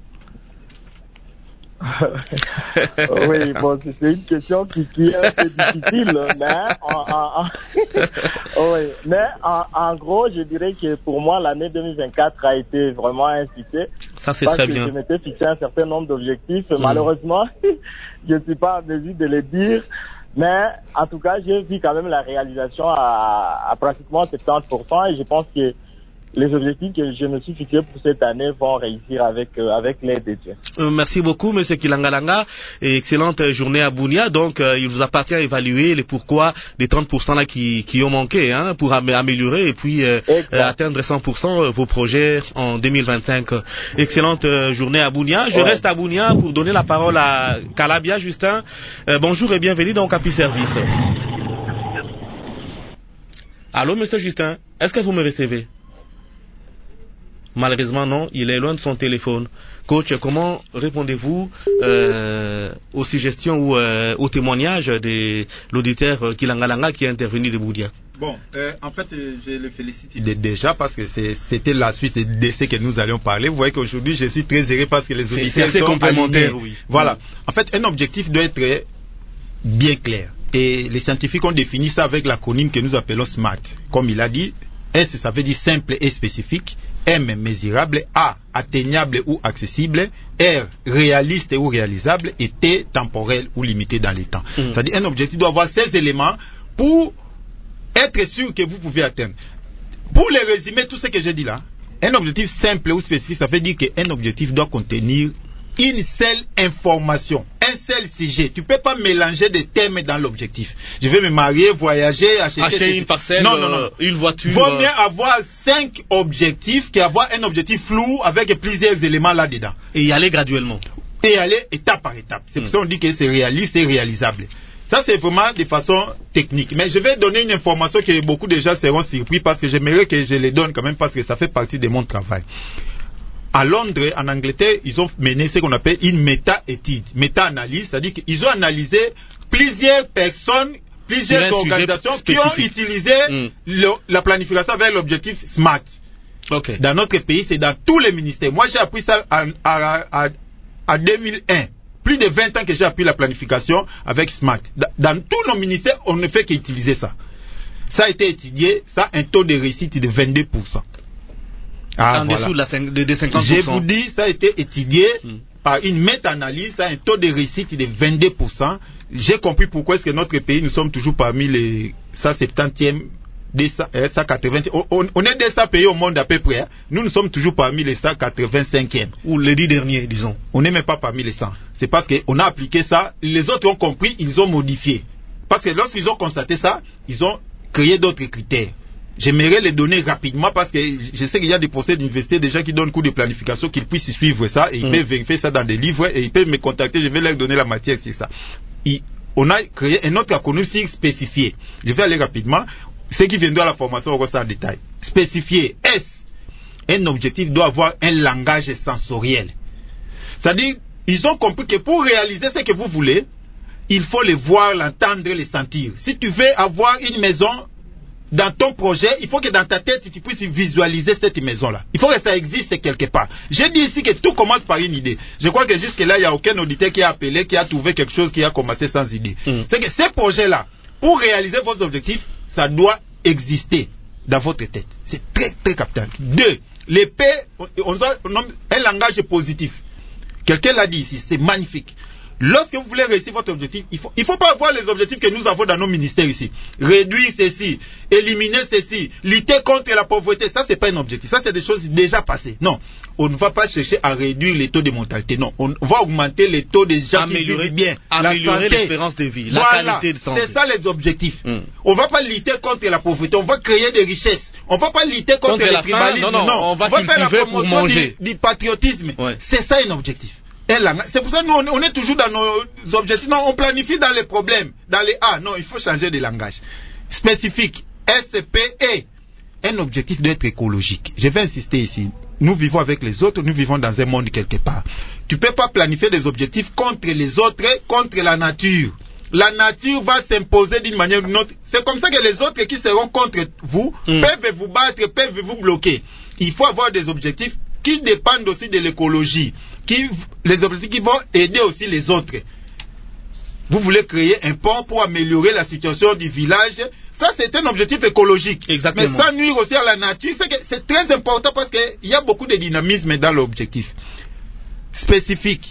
Oui, bon, c'est une question qui, qui est un peu difficile, mais en, en, en oui, mais en, en gros, je dirais que pour moi, l'année deux mille vingt-quatre a été vraiment un succès. Ça, c'est parce très que bien. Je m'étais fixé un certain nombre d'objectifs. Mmh. Malheureusement, je ne suis pas en mesure de les dire. Mais en tout cas, j'ai vu quand même la réalisation à, à pratiquement soixante-dix pour cent et je pense que les objectifs que je me suis fixés pour cette année vont réussir avec euh, avec l'aide de Dieu. Euh, merci beaucoup, Monsieur Kilangalanga. Et excellente journée à Bunia. Donc, euh, il vous appartient à évaluer les pourquoi des trente pour cent là qui qui ont manqué, hein, pour am- améliorer et puis euh, euh, atteindre cent pour cent vos projets en deux mille vingt-cinq. Excellente euh, journée à Bunia. Je ouais. reste à Bunia pour donner la parole à Calabia Justin. Euh, bonjour et bienvenue dans Capi Service. Allô, Monsieur Justin, est-ce que vous me recevez? Malheureusement, non, il est loin de son téléphone. Coach, comment répondez-vous euh, aux suggestions ou euh, aux témoignages de l'auditeur Kilangalanga qui est intervenu de Boudia? Bon, euh, en fait, je le félicite déjà parce que c'est, c'était la suite de ce que nous allions parler. Vous voyez qu'aujourd'hui, je suis très heureux parce que les auditeurs c'est assez sont complémentaires. Oui. Voilà. Oui. En fait, un objectif doit être bien clair. Et les scientifiques ont défini ça avec l'acronyme que nous appelons SMART. Comme il a dit, S, ça veut dire simple et spécifique. M, mesurable. A, atteignable ou accessible. R, réaliste ou réalisable. Et T, temporel ou limité dans le temps. Mmh. C'est-à-dire un objectif doit avoir ces éléments pour être sûr que vous pouvez atteindre. Pour les résumer, tout ce que j'ai dit là, un objectif simple ou spécifique, ça veut dire qu'un objectif doit contenir une seule information, un seul sujet. Tu ne peux pas mélanger des thèmes dans l'objectif. Je vais me marier, voyager, acheter, acheter une parcelle, non, non, non. Euh, une voiture. Vaut mieux avoir cinq objectifs qu'avoir un objectif flou avec plusieurs éléments là-dedans. Et y aller graduellement. Et y aller étape par étape. C'est pour mmh. ça qu'on dit que c'est réaliste et réalisable. Ça, c'est vraiment de façon technique. Mais je vais donner une information que beaucoup de gens seront surpris parce que j'aimerais que je les donne quand même parce que ça fait partie de mon travail. À Londres, en Angleterre, ils ont mené ce qu'on appelle une méta-étude, méta-analyse, c'est-à-dire qu'ils ont analysé plusieurs personnes, plusieurs organisations qui ont utilisé mm. le, la planification avec l'objectif SMART. Okay. Dans notre pays, c'est dans tous les ministères. Moi, j'ai appris ça en, à, à, à deux mille un. Plus de vingt ans que j'ai appris la planification avec SMART. Dans, dans tous nos ministères, on ne fait qu'utiliser ça. Ça a été étudié, ça a un taux de réussite de vingt-deux pour cent. Ah, en voilà. dessous de, la cinq, de, de cinquante pour cent. Je vous dis, ça a été étudié mm. par une méta-analyse, ça a un taux de réussite de vingt-deux pour cent. J'ai compris pourquoi est-ce que notre pays, nous sommes toujours parmi les cent septantième, cent quatre-vingtième. On, on est deux cents pays au monde à peu près. Hein. Nous, nous sommes toujours parmi les cent quatre-vingt-cinquième. Ou les dix derniers, disons. On n'est même pas parmi les cent. C'est parce qu'on a appliqué ça. Les autres ont compris, ils ont modifié. Parce que lorsqu'ils ont constaté ça, ils ont créé d'autres critères. J'aimerais les donner rapidement parce que je sais qu'il y a des procès d'université, des gens qui donnent cours de planification, qu'ils puissent suivre ça et ils mmh. peuvent vérifier ça dans des livres et ils peuvent me contacter, je vais leur donner la matière, c'est ça. Et on a créé un autre acronyme spécifié. Je vais aller rapidement. Ceux qui viendront à la formation auront ça en détail. Spécifié. S. Un objectif doit avoir un langage sensoriel. C'est-à-dire, ils ont compris que pour réaliser ce que vous voulez, il faut le voir, l'entendre, le sentir. Si tu veux avoir une maison dans ton projet, il faut que dans ta tête, tu puisses visualiser cette maison-là. Il faut que ça existe quelque part. J'ai dit ici que tout commence par une idée. Je crois que jusque-là, il n'y a aucun auditeur qui a appelé, qui a trouvé quelque chose qui a commencé sans idée. Mm. C'est que ces projets-là, pour réaliser votre objectif, ça doit exister dans votre tête. C'est très, très capital. Deux, l'épée, on doit un langage positif. Quelqu'un l'a dit ici, c'est magnifique. Lorsque vous voulez réussir votre objectif, il faut, il faut pas avoir les objectifs que nous avons dans nos ministères ici. Réduire ceci, éliminer ceci, lutter contre la pauvreté. Ça, c'est pas un objectif. Ça, c'est des choses déjà passées. Non. On ne va pas chercher à réduire les taux de mortalité. Non. On va augmenter les taux des gens améliorer, qui vivent bien. Améliorer l'espérance de vie, la voilà, qualité de santé. C'est ça les objectifs. Mm. On va pas lutter contre la pauvreté. On va créer des richesses. On va pas lutter contre, contre le tribalisme. Non, non, non, on va, on va faire la promotion pour manger. Du, du patriotisme. Ouais. C'est ça un objectif. C'est pour ça que nous, on est toujours dans nos objectifs. Non, on planifie dans les problèmes, dans les A. Non, il faut changer de langage. Spécifique, S P E. Un objectif doit être écologique. Je vais insister ici. Nous vivons avec les autres, nous vivons dans un monde quelque part. Tu ne peux pas planifier des objectifs contre les autres, contre la nature. La nature va s'imposer d'une manière ou d'une autre. C'est comme ça que les autres qui seront contre vous mm. peuvent vous battre, peuvent vous bloquer. Il faut avoir des objectifs qui dépendent aussi de l'écologie. Qui, les objectifs qui vont aider aussi les autres. Vous voulez créer un pont pour améliorer la situation du village. Ça, c'est un objectif écologique. Exactement. Mais ça nuire aussi à la nature. C'est, que c'est très important parce qu'il y a beaucoup de dynamisme dans l'objectif. Spécifique.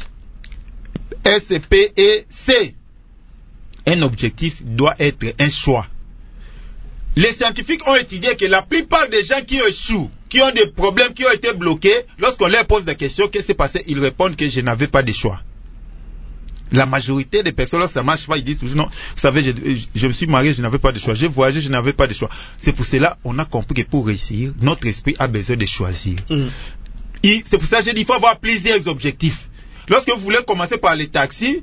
S P E C. Un objectif doit être un choix. Les scientifiques ont étudié que la plupart des gens qui échouent, qui ont des problèmes, qui ont été bloqués, lorsqu'on leur pose des questions, qu'est-ce qui s'est passé? Ils répondent que je n'avais pas de choix. La majorité des personnes, lorsque ça ne marche pas, ils disent toujours non, vous savez, je, je me suis marié, je n'avais pas de choix. J'ai voyagé, je n'avais pas de choix. C'est pour cela qu'on a compris que pour réussir, notre esprit a besoin de choisir. Mm. Et c'est pour ça que j'ai dit qu'il faut avoir plusieurs objectifs. Lorsque vous voulez commencer par les taxis,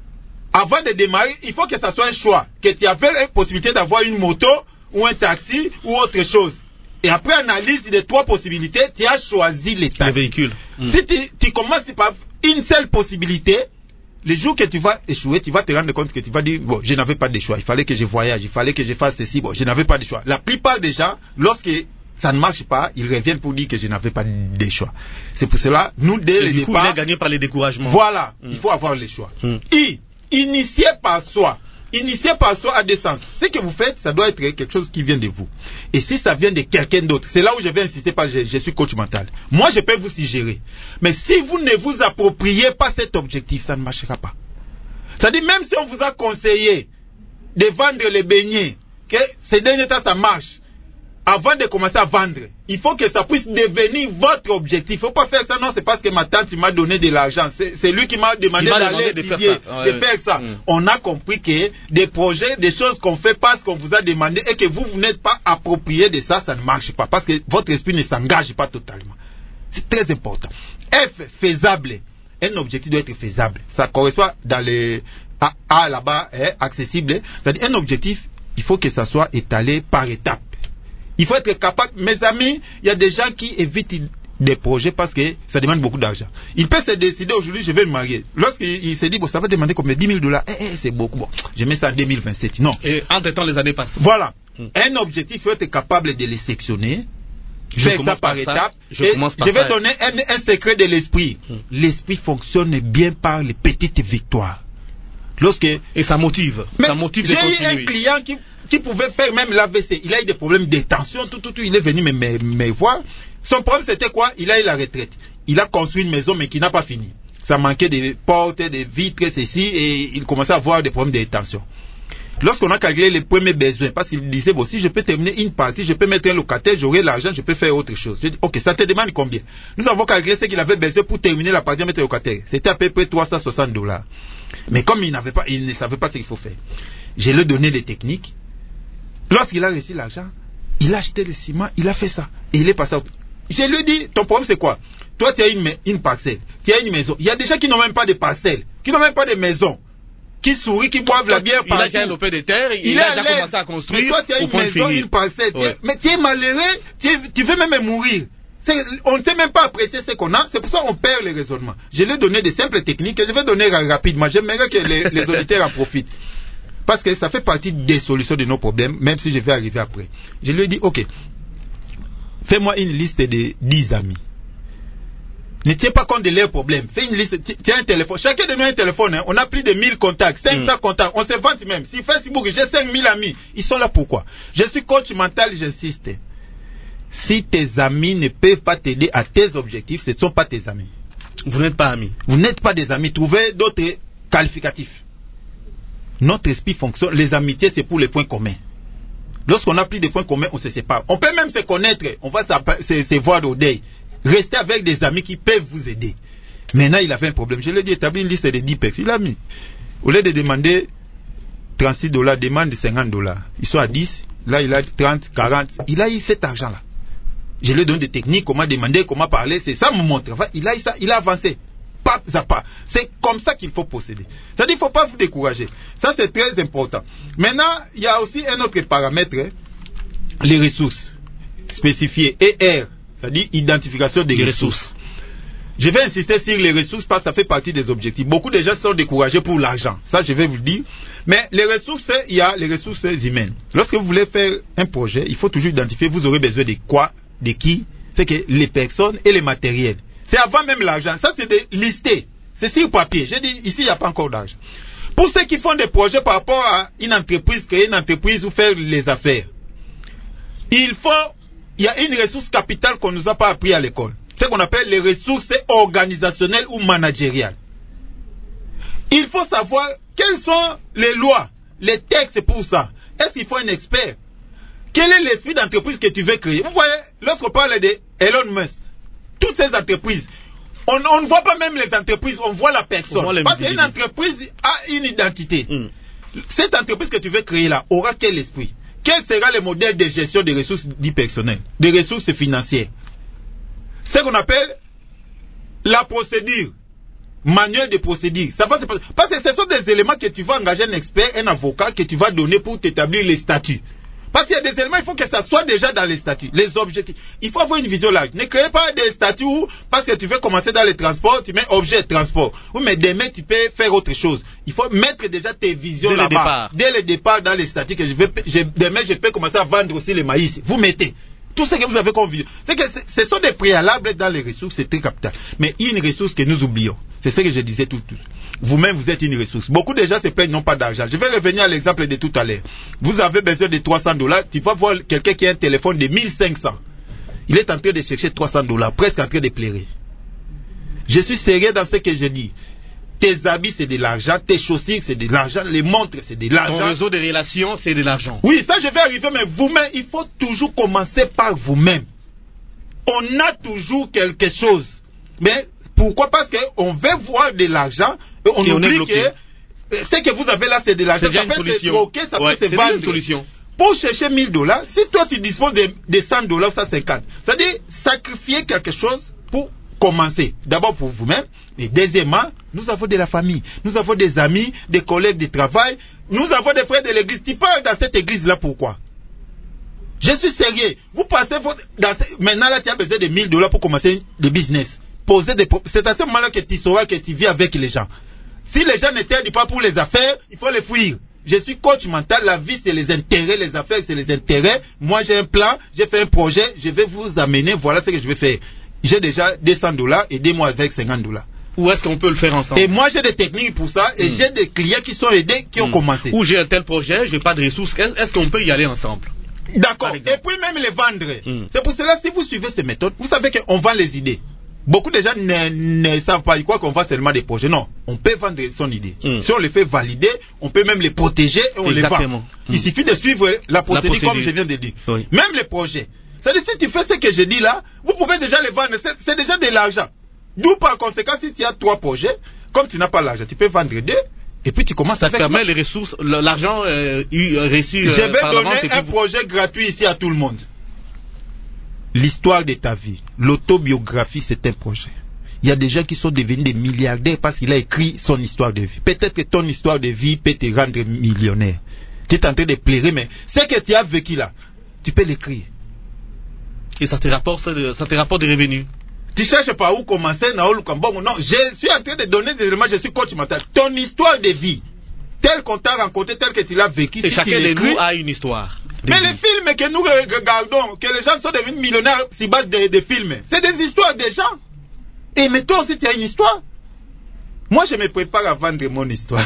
avant de démarrer, il faut que ça soit un choix. Que tu avais la possibilité d'avoir une moto, ou un taxi, ou autre chose. Et après analyse des trois possibilités, tu as choisi les taxis. Le véhicule. Mm. Si tu, tu commences par une seule possibilité, le jour que tu vas échouer, tu vas te rendre compte que tu vas dire, bon, je n'avais pas de choix, il fallait que je voyage, il fallait que je fasse ceci, bon, je n'avais pas de choix. La plupart des gens, lorsque ça ne marche pas, ils reviennent pour dire que je n'avais pas de choix. C'est pour cela, nous, dès le du coup, départ... il est gagné par les découragements. Voilà, mm. il faut avoir le choix. Mm. Et, initié par soi, initié par soi a des sens. Ce que vous faites, ça doit être quelque chose qui vient de vous. Et si ça vient de quelqu'un d'autre, c'est là où je vais insister parce que je, je suis coach mental. Moi, je peux vous suggérer. Mais si vous ne vous appropriez pas cet objectif, ça ne marchera pas. C'est-à-dire, même si on vous a conseillé de vendre les beignets, que ces derniers temps, ça marche, avant de commencer à vendre, il faut que ça puisse devenir votre objectif. Il ne faut pas faire ça, non, c'est parce que ma tante m'a donné de l'argent. C'est, c'est lui qui m'a demandé d'aller de étudier, faire ça. Ouais, de faire ça. Mmh. On a compris que des projets, des choses qu'on fait parce qu'on vous a demandé et que vous, vous n'êtes pas approprié de ça, ça ne marche pas. Parce que votre esprit ne s'engage pas totalement. C'est très important. F, faisable. Un objectif doit être faisable. Ça correspond dans les A, A là-bas, hein, accessible. C'est-à-dire, un objectif, il faut que ça soit étalé par étapes. Il faut être capable, mes amis, il y a des gens qui évitent des projets parce que ça demande beaucoup d'argent. Il peut se décider aujourd'hui, je vais me marier. Lorsqu'il il se dit, bon, ça va demander combien? dix mille dollars. Eh, eh, c'est beaucoup. Bon, je mets ça en deux mille vingt-sept. Non. Et entre-temps, les années passent. Voilà. Hmm. Un objectif, il faut être capable de les sectionner. Je faire ça par, par étapes. Je, commence par je vais ça. donner un, un secret de l'esprit. Hmm. L'esprit fonctionne bien par les petites victoires. Lorsque... Et ça motive. Mais ça motive de continuer. J'ai eu un client qui, qui pouvait faire même l'A V C. Il a eu des problèmes de tension, tout, tout, tout. Il est venu me, me, me voir. Son problème, c'était quoi? Il a eu la retraite. Il a construit une maison, mais qui n'a pas fini. Ça manquait de portes, de vitres, ceci, et il commençait à avoir des problèmes de tension. Lorsqu'on a calculé les premiers besoins, parce qu'il disait, bon, si je peux terminer une partie, je peux mettre un locataire, j'aurai l'argent, je peux faire autre chose. J'ai dit, ok, ça te demande combien? Nous avons calculé ce qu'il avait besoin pour terminer la partie, mettre un locataire. C'était à peu près trois cent soixante dollars. Mais comme il n'avait pas, il ne savait pas ce qu'il faut faire. Je lui ai donné les techniques. Lorsqu'il a reçu l'argent, il a acheté le ciment, il a fait ça. Et il est passé à... Je lui ai dit, ton problème c'est quoi? Toi, tu as une, une parcelle, tu as une maison. Il y a des gens qui n'ont même pas de parcelle, qui n'ont même pas de maison, qui sourient, qui boivent la bière partout. Il a déjà lopé des terres, il, il a déjà commencé à construire. Mais toi, tu as une maison, une parcelle. Ouais. Mais tu es malheureux, tu, es, tu veux même mourir. on ne sait même pas apprécier ce qu'on a, c'est pour ça qu'on perd les raisonnements. Je lui ai donné des simples techniques que je vais donner rapidement. J'aimerais que les, les auditeurs en profitent. Parce que ça fait partie des solutions de nos problèmes, même si je vais arriver après. Je lui ai dit, ok, fais-moi une liste de dix amis. Ne tiens pas compte de leurs problèmes. Fais une liste, tiens un téléphone. Chacun de nous a un téléphone. Hein. On a plus de mille contacts, cinq cents mm. contacts. On se vante même. Si Facebook, j'ai cinq mille amis. Ils sont là pourquoi? Je suis coach mental, j'insiste. Si tes amis ne peuvent pas t'aider à tes objectifs, ce ne sont pas tes amis. Vous n'êtes pas amis. Vous n'êtes pas des amis. Trouvez d'autres qualificatifs. Notre esprit fonctionne. Les amitiés, c'est pour les points communs. Lorsqu'on a plus de points communs, on se sépare. On peut même se connaître. On va se, se voir au deuil. Restez avec des amis qui peuvent vous aider. Maintenant, il avait un problème. Je lui ai dit, établis une liste de dix personnes. Il a mis. Au lieu de demander trente-six dollars, demande cinquante dollars. Ils sont à dix. Là, il a trente, quarante. Il a eu cet argent-là. Je lui ai donné des techniques, comment demander, comment parler. C'est ça mon travail. Il a eu ça. Il a avancé. Pas à pas. C'est comme ça qu'il faut procéder. C'est-à-dire, il ne faut pas vous décourager. Ça, c'est très important. Maintenant, il y a aussi un autre paramètre. Hein, les ressources spécifiées. E R. C'est-à-dire identification des ressources. ressources. Je vais insister sur les ressources parce que ça fait partie des objectifs. Beaucoup de gens sont découragés pour l'argent. Ça, je vais vous le dire. Mais les ressources, il y a les ressources humaines. Lorsque vous voulez faire un projet, il faut toujours identifier, vous aurez besoin de quoi, de qui. C'est que les personnes et les matériels. C'est avant même l'argent. Ça, c'est de lister. C'est sur papier. J'ai dit, ici, il n'y a pas encore d'argent. Pour ceux qui font des projets par rapport à une entreprise, créer une entreprise ou faire les affaires, il faut... Il y a une ressource capitale qu'on ne nous a pas appris à l'école. C'est ce qu'on appelle les ressources organisationnelles ou managériales. Il faut savoir quelles sont les lois, les textes pour ça. Est-ce qu'il faut un expert? Quel est l'esprit d'entreprise que tu veux créer? Vous voyez, lorsqu'on parle de Elon Musk, toutes ces entreprises, on, on ne voit pas même les entreprises, on voit la personne. Voit Parce qu'une entreprise a une identité. Mm. Cette entreprise que tu veux créer là aura quel esprit? Quel sera le modèle de gestion des ressources dites personnelles, des ressources financières? Ce qu'on appelle la procédure, manuel de procédure. Ça va se passer. Parce que ce sont des éléments que tu vas engager un expert, un avocat, que tu vas donner pour t'établir les statuts. Parce qu'il y a des éléments, il faut que ça soit déjà dans les statuts, les objectifs. Il faut avoir une vision large. Ne créez pas des statuts où, parce que tu veux commencer dans les transports, tu mets objet de transport. Oui, mais demain, tu peux faire autre chose. Il faut mettre déjà tes visions dès là-bas. Dès le départ, dans les statuts, que je vais, je, demain, je peux commencer à vendre aussi les maïs. Vous mettez. Tout ce que vous avez comme vision. C'est que ce sont des préalables dans les ressources, c'est très capital. Mais une ressource que nous oublions. C'est ce que je disais tout, tout. Vous-même, vous êtes une ressource. Beaucoup de gens se plaignent, n'ont pas d'argent. Je vais revenir à l'exemple de tout à l'heure. Vous avez besoin de trois cents dollars. Tu vas voir quelqu'un qui a un téléphone de mille cinq cents. Il est en train de chercher trois cents dollars, presque en train de pleurer. Je suis sérieux dans ce que je dis. Tes habits, c'est de l'argent. Tes chaussures, c'est de l'argent. Les montres, c'est de l'argent. Ton réseau de relations, c'est de l'argent. Oui, ça, je vais arriver, mais vous-même, il faut toujours commencer par vous-même. On a toujours quelque chose. Mais pourquoi? Parce qu'on veut voir de l'argent et on et oublie on que ce que vous avez là, c'est de l'argent. Ça peut se bloquer, ça ouais, peut se vendre. Une solution. Pour chercher mille dollars, si toi tu disposes de, de cent dollars, ça c'est cinquante. C'est-à-dire sacrifier quelque chose pour commencer. D'abord pour vous-même, et deuxièmement, nous avons de la famille, nous avons des amis, des collègues de travail, nous avons des frères de l'église. Tu parles dans cette église-là, pourquoi? Je suis sérieux. Vous passez votre, dans ce, maintenant là, tu as besoin de mille dollars pour commencer le business. Poser des, c'est à ce moment-là que tu sauras que tu vis avec les gens. Si les gens ne t'aident pas pour les affaires, il faut les fuir. Je suis coach mental, la vie c'est les intérêts, les affaires c'est les intérêts. Moi j'ai un plan, j'ai fait un projet, je vais vous amener, voilà ce que je vais faire. J'ai déjà deux cents dollars, aidez-moi avec cinquante dollars. Où est-ce qu'on peut le faire ensemble? Et moi j'ai des techniques pour ça, et mm. j'ai des clients qui sont aidés, qui mm. ont commencé. Ou j'ai un tel projet, j'ai pas de ressources, est-ce qu'on peut y aller ensemble? D'accord, et puis même les vendre. Mm. C'est pour cela, si vous suivez ces méthodes, vous savez qu'on vend les idées. Beaucoup de gens ne, ne savent pas, ils croient qu'on vend seulement des projets. Non, on peut vendre son idée. Mm. Si on les fait valider, on peut même les protéger et on Exactement. les vend. Mm. Il suffit de suivre la procédure, la procédure comme je viens de dire. Oui. Même les projets. C'est-à-dire, si tu fais ce que je dis là, vous pouvez déjà les vendre. C'est, c'est déjà de l'argent. D'où par conséquent, si tu as trois projets, comme tu n'as pas l'argent, tu peux vendre deux. Et puis tu commences ça avec... Ça permet les ressources, l'argent euh, reçu... Euh, je vais donner un vous... projet gratuit ici à tout le monde. L'histoire de ta vie, l'autobiographie, c'est un projet. Il y a des gens qui sont devenus des milliardaires parce qu'il a écrit son histoire de vie. Peut-être que ton histoire de vie peut te rendre millionnaire. Tu es en train de pleurer, mais ce que tu as vécu là, tu peux l'écrire. Et ça te rapporte, ça te rapporte des revenus. Tu cherches pas où commencer, Naoul Kambongo. Non, je suis en train de donner des éléments, je suis coach mental. Ton histoire de vie, telle qu'on t'a rencontré, telle que tu l'as vécu. Et si chacun de nous a une histoire. Mais les films que nous regardons, que les gens sont devenus millionnaires sur base de, de films, c'est des histoires des gens. Et mais toi aussi, tu as une histoire. Moi, je me prépare à vendre mon histoire.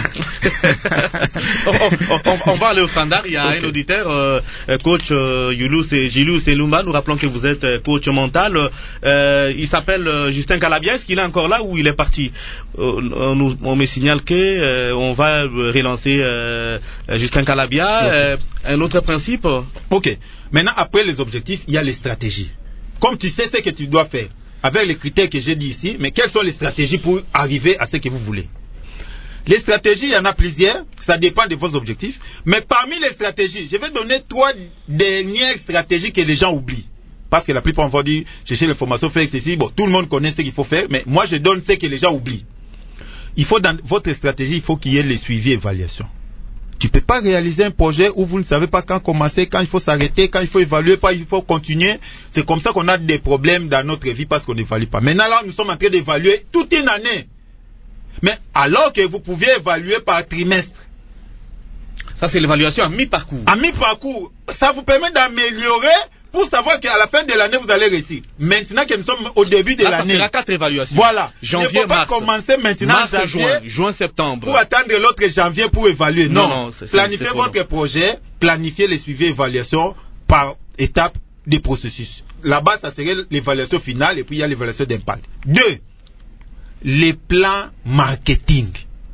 on, on, on va aller au standard. Il y a okay. un auditeur, euh, coach euh, Youlous et Gilou Selumba. Nous rappelons que vous êtes euh, coach mental. Euh, il s'appelle euh, Justin Calabia. Est-ce qu'il est encore là ou il est parti? euh, on, on me signale que euh, on va relancer euh, Justin Calabia. Okay. Euh, un autre principe. Ok. Maintenant, après les objectifs, il y a les stratégies. Comme tu sais ce que tu dois faire, avec les critères que j'ai dit ici, mais quelles sont les stratégies pour arriver à ce que vous voulez? Les stratégies, il y en a plusieurs, ça dépend de vos objectifs, mais parmi les stratégies, je vais donner trois dernières stratégies que les gens oublient. Parce que la plupart vont dire, chercher l'information, faire ceci, bon, tout le monde connaît ce qu'il faut faire, mais moi je donne ce que les gens oublient. Il faut, dans votre stratégie, il faut qu'il y ait les suivis et évaluations. Tu ne peux pas réaliser un projet où vous ne savez pas quand commencer, quand il faut s'arrêter, quand il faut évaluer, pas il faut continuer. C'est comme ça qu'on a des problèmes dans notre vie parce qu'on n'évalue pas. Maintenant là, nous sommes en train d'évaluer toute une année. Mais alors que vous pouviez évaluer par trimestre. Ça c'est l'évaluation à mi-parcours. À mi-parcours. Ça vous permet d'améliorer pour savoir qu'à la fin de l'année, vous allez réussir. Maintenant que nous sommes au début de l'année. Ça fera quatre évaluations. Voilà. Janvier, il ne faut pas mars, commencer maintenant mars, janvier, juin, juin, septembre. Pour attendre l'autre janvier pour évaluer. Non, non, non c'est, planifiez c'est votre long. projet, planifiez les suivis et évaluations par étape des processus. Là-bas, ça serait l'évaluation finale et puis il y a l'évaluation d'impact. Deux, les plans marketing.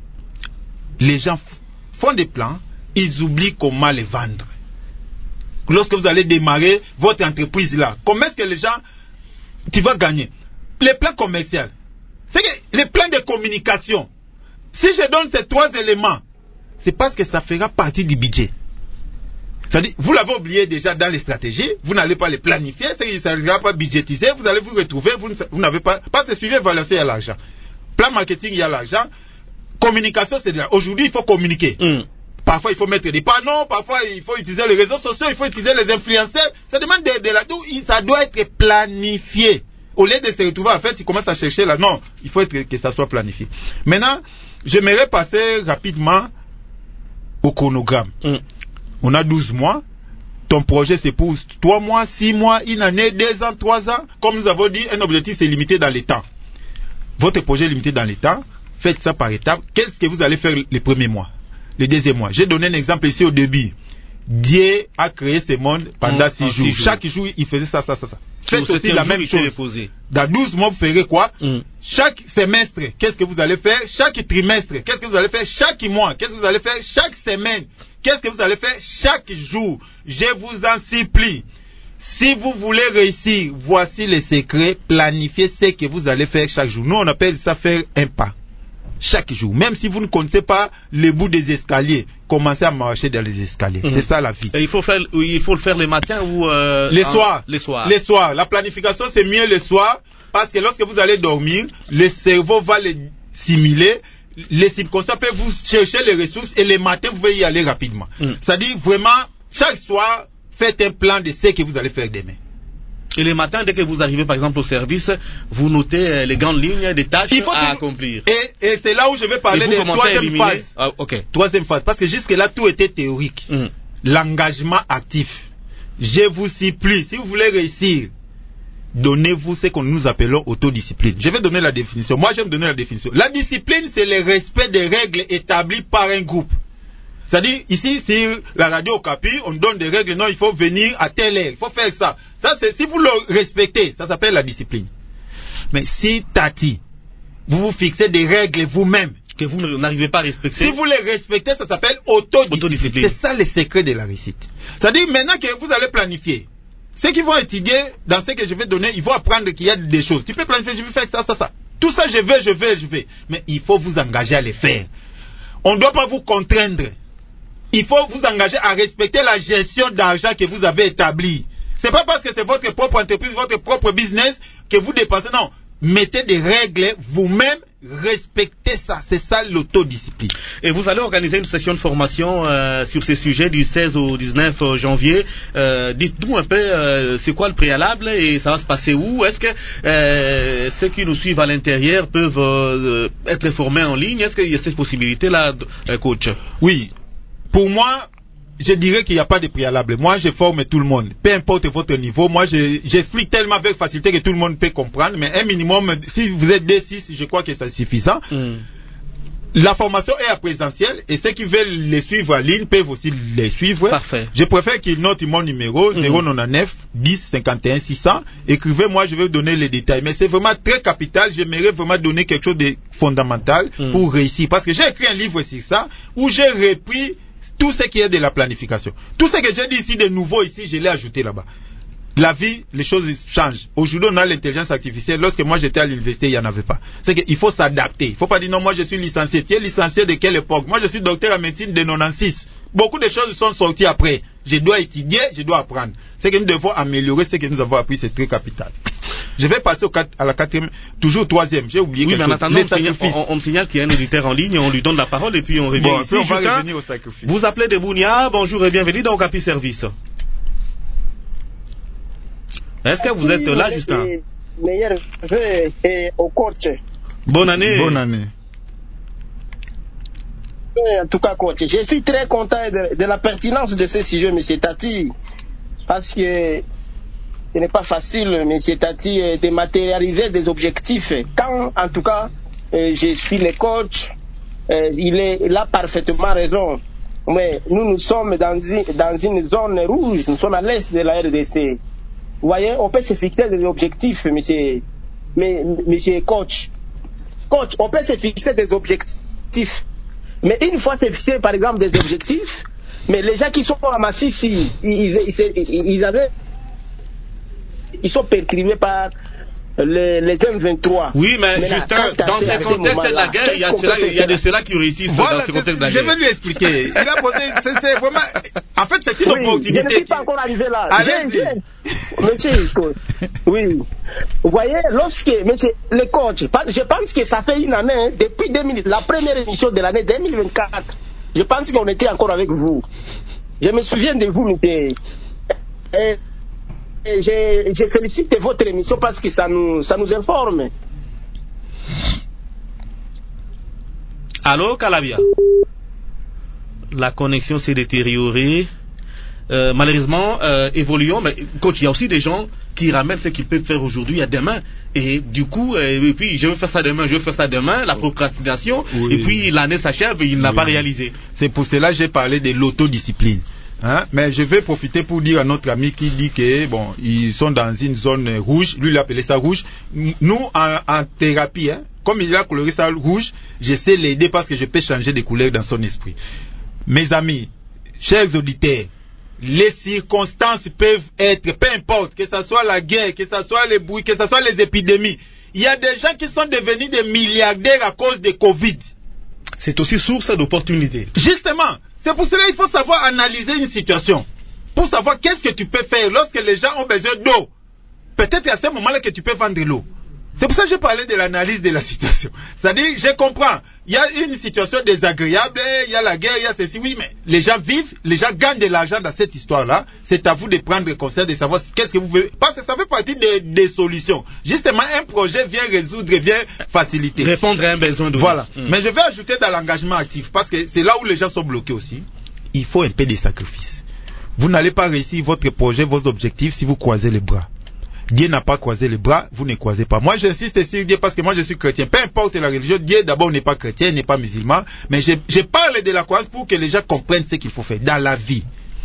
Les gens font des plans, ils oublient comment les vendre. Lorsque vous allez démarrer votre entreprise là, comment est-ce que les gens, tu vas gagner? Les plans commerciaux, c'est que les plans de communication, si je donne ces trois éléments, c'est parce que ça fera partie du budget. C'est-à-dire, vous l'avez oublié déjà dans les stratégies, vous n'allez pas les planifier, c'est que ça ne sera pas budgétisé, vous allez vous retrouver, vous, vous n'avez pas, parce que suivi évaluation, il y a l'argent. Plan marketing, il y a l'argent. Communication, c'est de l'argent. Aujourd'hui, il faut communiquer. Mm. Parfois, il faut mettre des panneaux, parfois, il faut utiliser les réseaux sociaux, il faut utiliser les influenceurs. Ça demande de, de la... Ça doit être planifié. Au lieu de se retrouver, en fait, il commence à chercher là. Non, il faut être, que ça soit planifié. Maintenant, j'aimerais passer rapidement au chronogramme. Mm. On a douze mois. Ton projet, c'est pour trois mois, six mois, une année, deux ans, trois ans. Comme nous avons dit, un objectif, c'est limité dans les temps. Votre projet est limité dans les temps. Faites ça par étapes. Qu'est-ce que vous allez faire les premiers mois? Le deuxième mois. J'ai donné un exemple ici au début. Dieu a créé ce monde pendant mmh, six jours. Six jours. Chaque jour, il faisait ça, ça, ça, ça. Faites aussi la même chose. Dans douze mois, vous ferez quoi? mmh. Chaque semestre, qu'est-ce que vous allez faire? Chaque trimestre, qu'est-ce que vous allez faire? Chaque mois, qu'est-ce que vous allez faire? Chaque semaine, qu'est-ce que vous allez faire? Chaque jour. Je vous en supplie. Si vous voulez réussir, voici les secrets. Planifiez ce que vous allez faire chaque jour. Nous, on appelle ça faire un pas. Chaque jour, même si vous ne connaissez pas les bouts des escaliers, commencez à marcher dans les escaliers. Mmh. C'est ça la vie. Et il faut faire, il faut le faire le matin ou euh, les soirs. Les soirs. Les soirs. La planification c'est mieux le soir parce que lorsque vous allez dormir, le cerveau va les simuler. Les circonstances peuvent vous chercher les ressources et les matins vous pouvez y aller rapidement. Mmh. C'est-à-dire vraiment chaque soir faites un plan de ce que vous allez faire demain. Et le matin, dès que vous arrivez par exemple au service, vous notez les grandes lignes des tâches à que... accomplir. Et, et c'est là où je vais parler de troisième phase. Ah, okay. Troisième phase. Parce que jusque-là, tout était théorique. Mm. L'engagement actif. Je vous supplie, si vous voulez réussir, donnez-vous ce que nous appelons autodiscipline. Je vais donner la définition. Moi, je vais me donner la définition. La discipline, c'est le respect des règles établies par un groupe. C'est-à-dire, ici, sur la radio Okapi, on donne des règles, non, il faut venir à telle heure, il faut faire ça. Ça, c'est, si vous le respectez, ça s'appelle la discipline. Mais si, Tati, vous vous fixez des règles vous-même, que vous n'arrivez pas à respecter. Si vous les respectez, ça s'appelle autodiscipline. autodiscipline. C'est ça le secret de la réussite. C'est-à-dire, maintenant que vous allez planifier, ceux qui vont étudier, dans ce que je vais donner, ils vont apprendre qu'il y a des choses. Tu peux planifier, je vais faire ça, ça, ça. Tout ça, je vais, je vais, je vais. Mais il faut vous engager à les faire. On ne doit pas vous contraindre. Il faut vous engager à respecter la gestion d'argent que vous avez établie. C'est pas parce que c'est votre propre entreprise, votre propre business que vous dépensez. Non. Mettez des règles vous-même respecter ça. C'est ça l'autodiscipline. Et vous allez organiser une session de formation euh, sur ces sujets du seize au dix-neuf janvier. Euh, dites-nous un peu euh, c'est quoi le préalable et ça va se passer où? Est-ce que euh, ceux qui nous suivent à l'intérieur peuvent euh, être formés en ligne? Est-ce qu'il y a cette possibilité-là, euh, coach? Oui. Pour moi, je dirais qu'il n'y a pas de préalable. Moi, je forme tout le monde. Peu importe votre niveau, moi, je, j'explique tellement avec facilité que tout le monde peut comprendre. Mais un minimum, si vous êtes D six, je crois que c'est suffisant. Mm. La formation est à présentiel et ceux qui veulent les suivre en ligne peuvent aussi les suivre. Parfait. Je préfère qu'ils notent mon numéro mm-hmm. zéro neuf dix cinquante et un six cents. Écrivez-moi, je vais vous donner les détails. Mais c'est vraiment très capital. J'aimerais vraiment donner quelque chose de fondamental mm. pour réussir. Parce que j'ai écrit un livre sur ça où j'ai repris tout ce qui est de la planification. Tout ce que j'ai dit ici de nouveau ici, je l'ai ajouté là-bas. La vie, les choses changent. Aujourd'hui, on a l'intelligence artificielle. Lorsque moi j'étais à l'université, il n'y en avait pas. C'est qu'il faut s'adapter. Il ne faut pas dire non, moi je suis licencié. Tu es licencié de quelle époque? Moi je suis docteur en médecine de quatre-vingt-seize. Beaucoup de choses sont sorties après. Je dois étudier, je dois apprendre. C'est que nous devons améliorer ce que nous avons appris, c'est très capital. Je vais passer au quatre, à la quatrième, toujours troisième. J'ai oublié oui, quelque mais en chose. attendant, on, signale, on, on me signale qu'il y a un auditeur en ligne, on lui donne la parole et puis on revient bon, ici. On va Justin, revenir au sacrifice. Vous appelez de Bounia, bonjour et bienvenue dans Capi Service. Est-ce que vous êtes là, Justin? Meilleur vœu et au coach. Bonne année. Bonne année. En tout cas, coach, je suis très content de, de la pertinence de ce sujet, M. Tati, parce que ce n'est pas facile, M. Tati, de matérialiser des objectifs. Quand, en tout cas, je suis le coach, il, est, il a parfaitement raison. Mais nous, nous sommes dans une, dans une zone rouge, nous sommes à l'est de la R D C. Vous voyez, on peut se fixer des objectifs, monsieur, mais, monsieur coach. Coach, on peut se fixer des objectifs. Mais une fois c'est fixé, par exemple, des objectifs, mais les gens qui sont à Massissi, ils, ils, ils, ils avaient, ils sont perturbés par les, les M vingt-trois. Oui, mais, mais Justin, là, dans ce contexte de la guerre, il y a, cela, il y a de ceux-là qui réussissent voilà, dans ce contexte de la guerre. Je vais lui expliquer. Il a posé, c'était vraiment, en fait, c'est une oui, opportunité. Je ne suis pas encore arrivé là. Allez-y. Monsieur, oui. Vous voyez, lorsque, monsieur, le coach, je pense que ça fait une année, hein, depuis deux mille, la première émission de l'année deux mille vingt-quatre, je pense qu'on était encore avec vous. Je me souviens de vous, monsieur. Et, et je, je félicite votre émission parce que ça nous, ça nous informe. Allô, Calabia? La connexion s'est détériorée. Euh, malheureusement, euh, évoluons, mais coach, il y a aussi des gens qui ramènent ce qu'ils peuvent faire aujourd'hui à demain. Et du coup, euh, et puis je veux faire ça demain, je veux faire ça demain, la procrastination, oui. Et puis l'année s'achève et il oui. n'a pas réalisé. C'est pour cela que j'ai parlé de l'autodiscipline. Hein? Mais je vais profiter pour dire à notre ami qui dit que bon, ils sont dans une zone rouge, lui il a appelé ça rouge. Nous, en, en thérapie, hein, comme il a coloré ça rouge, je sais l'aider parce que je peux changer de couleur dans son esprit. Mes amis, chers auditeurs, les circonstances peuvent être, peu importe, que ce soit la guerre, que ce soit les bruits, que ce soit les épidémies. Il y a des gens qui sont devenus des milliardaires à cause de Covid. C'est aussi source d'opportunités. Justement, c'est pour cela qu'il faut savoir analyser une situation. Pour savoir qu'est-ce que tu peux faire lorsque les gens ont besoin d'eau. Peut-être à ce moment-là que tu peux vendre l'eau. C'est pour ça que j'ai parlé de l'analyse de la situation. C'est-à-dire, je comprends. Il y a une situation désagréable, il y a la guerre, il y a ceci. Oui, mais les gens vivent, les gens gagnent de l'argent dans cette histoire-là. C'est à vous de prendre conseil, de savoir qu'est-ce que vous voulez. Parce que ça fait partie des, des solutions. Justement, un projet vient résoudre, vient faciliter. Répondre à un besoin de Voilà. Mmh. Mais je vais ajouter dans l'engagement actif, parce que c'est là où les gens sont bloqués aussi. Il faut un peu de sacrifice. Vous n'allez pas réussir votre projet, vos objectifs si vous croisez les bras. Dieu n'a pas croisé les bras, vous ne croisez pas. Moi, j'insiste sur Dieu parce que moi, je suis chrétien. Peu importe la religion, Dieu d'abord n'est pas chrétien, n'est pas musulman. Mais je, je parle de la croyance pour que les gens comprennent ce qu'il faut faire dans la vie.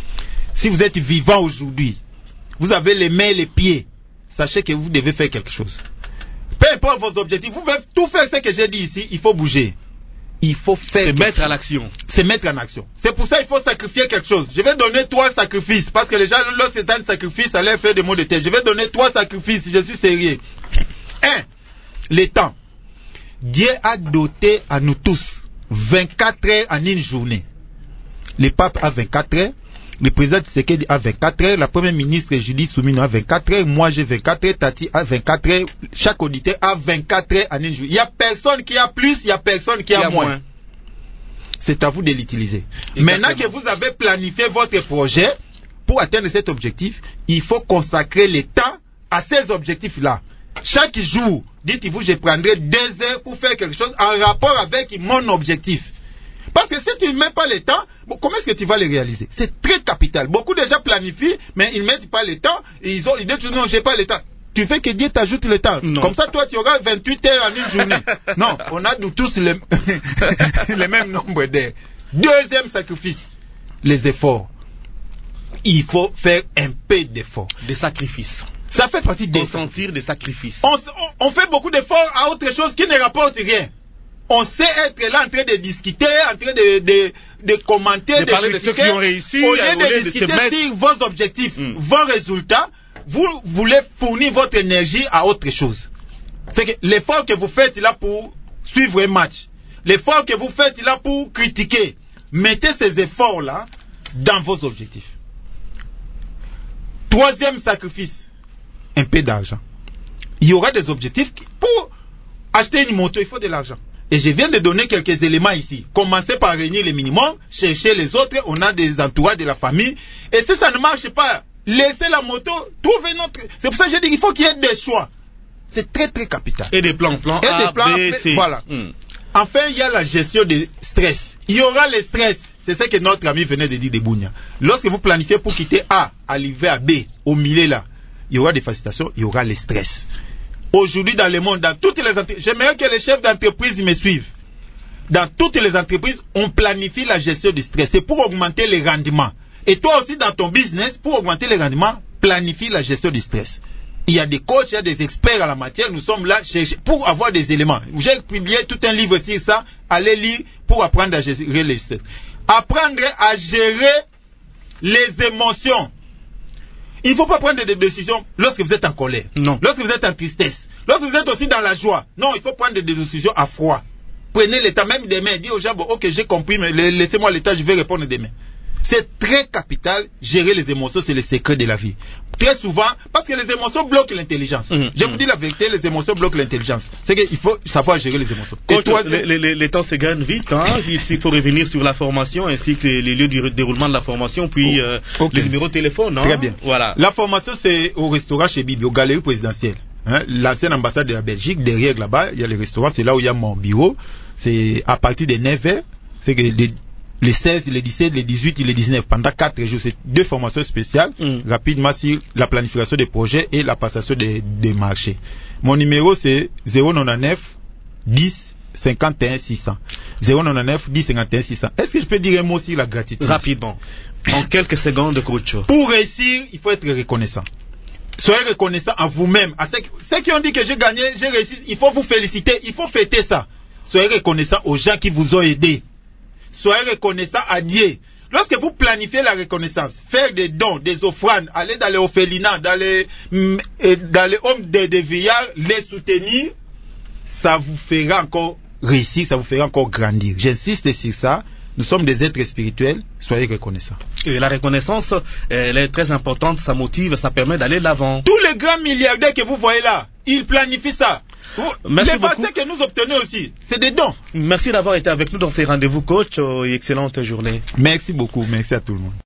Si vous êtes vivant aujourd'hui, vous avez les mains et les pieds, sachez que vous devez faire quelque chose. Peu importe vos objectifs, vous pouvez tout faire ce que j'ai dit ici, il faut bouger. Il faut faire. C'est mettre à l'action. C'est mettre en action. C'est pour ça qu'il faut sacrifier quelque chose. Je vais donner trois sacrifices. Parce que les gens, lorsque c'est un sacrifice, ça leur fait des mots de tête. Je vais donner trois sacrifices. Je suis sérieux. Un, le temps. Dieu a doté à nous tous vingt-quatre heures en une journée. Le pape a vingt-quatre heures. le président Tshisekedi a vingt-quatre heures, la première ministre Judith Soumino a vingt-quatre heures, moi j'ai vingt-quatre heures, Tati a vingt-quatre heures, chaque auditeur a vingt-quatre heures en une journée. Il y a personne qui a plus, il y a personne qui a, a moins. moins. C'est à vous de l'utiliser. Maintenant que vous avez planifié votre projet pour atteindre cet objectif, il faut consacrer le temps à ces objectifs-là. Chaque jour, dites-vous, je prendrai deux heures pour faire quelque chose en rapport avec mon objectif. Parce que si tu ne mets pas le temps, bon, comment est-ce que tu vas le réaliser? C'est très capital. Beaucoup de gens planifient, mais ils ne mettent pas le temps. Et ils, ont, ils disent non, j'ai pas le temps. Tu fais que Dieu t'ajoute le temps. Non. Comme ça, toi, tu auras vingt-huit heures en une journée. Non, on a nous tous le, le même nombre d'heures. Deuxième sacrifice, les efforts. Il faut faire un peu d'efforts. Des sacrifices. Ça fait partie des consentir des sacrifices. On, on, on fait beaucoup d'efforts à autre chose qui ne rapporte rien. On sait être là en train de discuter, en train de, de, de commenter, de, de parler de ceux qui ont réussi, au lieu de discuter sur vos objectifs, mm. vos résultats. Vous voulez fournir votre énergie à autre chose. C'est que l'effort que vous faites là pour suivre un match, l'effort que vous faites là pour critiquer, mettez ces efforts là dans vos objectifs. Troisième sacrifice, un peu d'argent. Il y aura des objectifs qui, pour acheter une moto, il faut de l'argent. Et je viens de donner quelques éléments ici. Commencez par réunir le minimum, chercher les autres, on a des entourages de la famille. Et si ça ne marche pas, laissez la moto, trouvez notre... C'est pour ça que je dis qu'il faut qu'il y ait des choix. C'est très très capital. Et des plans, plans Et A, des plans, B, C. Voilà. Mm. Enfin, il y a la gestion du stress. Il y aura le stress. C'est ce que notre ami venait de dire de Bounia. Lorsque vous planifiez pour quitter A, arriver à B, au milieu là, il y aura des facilitations, il y aura le stress. Aujourd'hui, dans le monde, dans toutes les entreprises, j'aimerais que les chefs d'entreprise me suivent. Dans toutes les entreprises, on planifie la gestion du stress. C'est pour augmenter les rendements. Et toi aussi, dans ton business, pour augmenter les rendements, planifie la gestion du stress. Il y a des coachs, il y a des experts en la matière. Nous sommes là chercher, pour avoir des éléments. J'ai publié tout un livre sur ça. Allez lire pour apprendre à gérer le stress. Apprendre à gérer les émotions. Il ne faut pas prendre des décisions lorsque vous êtes en colère. Non. Lorsque vous êtes en tristesse. Lorsque vous êtes aussi dans la joie. Non, il faut prendre des décisions à froid. Prenez l'état même demain. Dites aux gens, bon, ok, j'ai compris, mais laissez-moi l'état, je vais répondre demain. C'est très capital. Gérer les émotions, c'est le secret de la vie. Très souvent, parce que les émotions bloquent l'intelligence. Mmh, je mmh. vous dis la vérité, les émotions bloquent l'intelligence. C'est qu'il faut savoir gérer les émotions. Coach, Et toi, les, les, les temps se gagnent vite. Hein. Il faut revenir sur la formation ainsi que les lieux du déroulement de la formation, puis oh, euh, okay. le numéro de téléphone. Hein. Très bien. Voilà. La formation, c'est au restaurant chez Bibi, au galerie présidentielle. Hein. L'ancienne ambassade de la Belgique, derrière là-bas, il y a le restaurant, c'est là où il y a mon bureau. C'est à partir de neuf heures. C'est que les, les seize, les dix-sept, les dix-huit et les dix-neuf, pendant quatre jours, c'est deux formations spéciales, mm. rapidement sur la planification des projets et la passation des, des marchés. Mon numéro, c'est zéro neuf dix cinquante et un six cents. zéro neuf dix cinquante et un six cents. Est-ce que je peux dire un mot sur la gratitude? Rapidement. En quelques secondes, coach. Pour réussir, il faut être reconnaissant. Soyez reconnaissant à vous-même. À ceux, ceux qui ont dit que j'ai gagné, j'ai réussi, il faut vous féliciter, il faut fêter ça. Soyez reconnaissant aux gens qui vous ont aidé. Soyez reconnaissant à Dieu. Lorsque vous planifiez la reconnaissance, faire des dons, des offrandes, aller dans les orphelinats, dans les, dans les hommes de, de vieillards, les soutenir, ça vous fera encore réussir, ça vous fera encore grandir. J'insiste sur ça. Nous sommes des êtres spirituels, soyez reconnaissants. Et la reconnaissance, elle est très importante, ça motive, ça permet d'aller de l'avant. Tous les grands milliardaires que vous voyez là, ils planifient ça. Merci les beaucoup. vaccins que nous obtenons aussi, c'est des dons. Merci d'avoir été avec nous dans ces rendez-vous, coach, et excellente journée. Merci beaucoup, merci à tout le monde.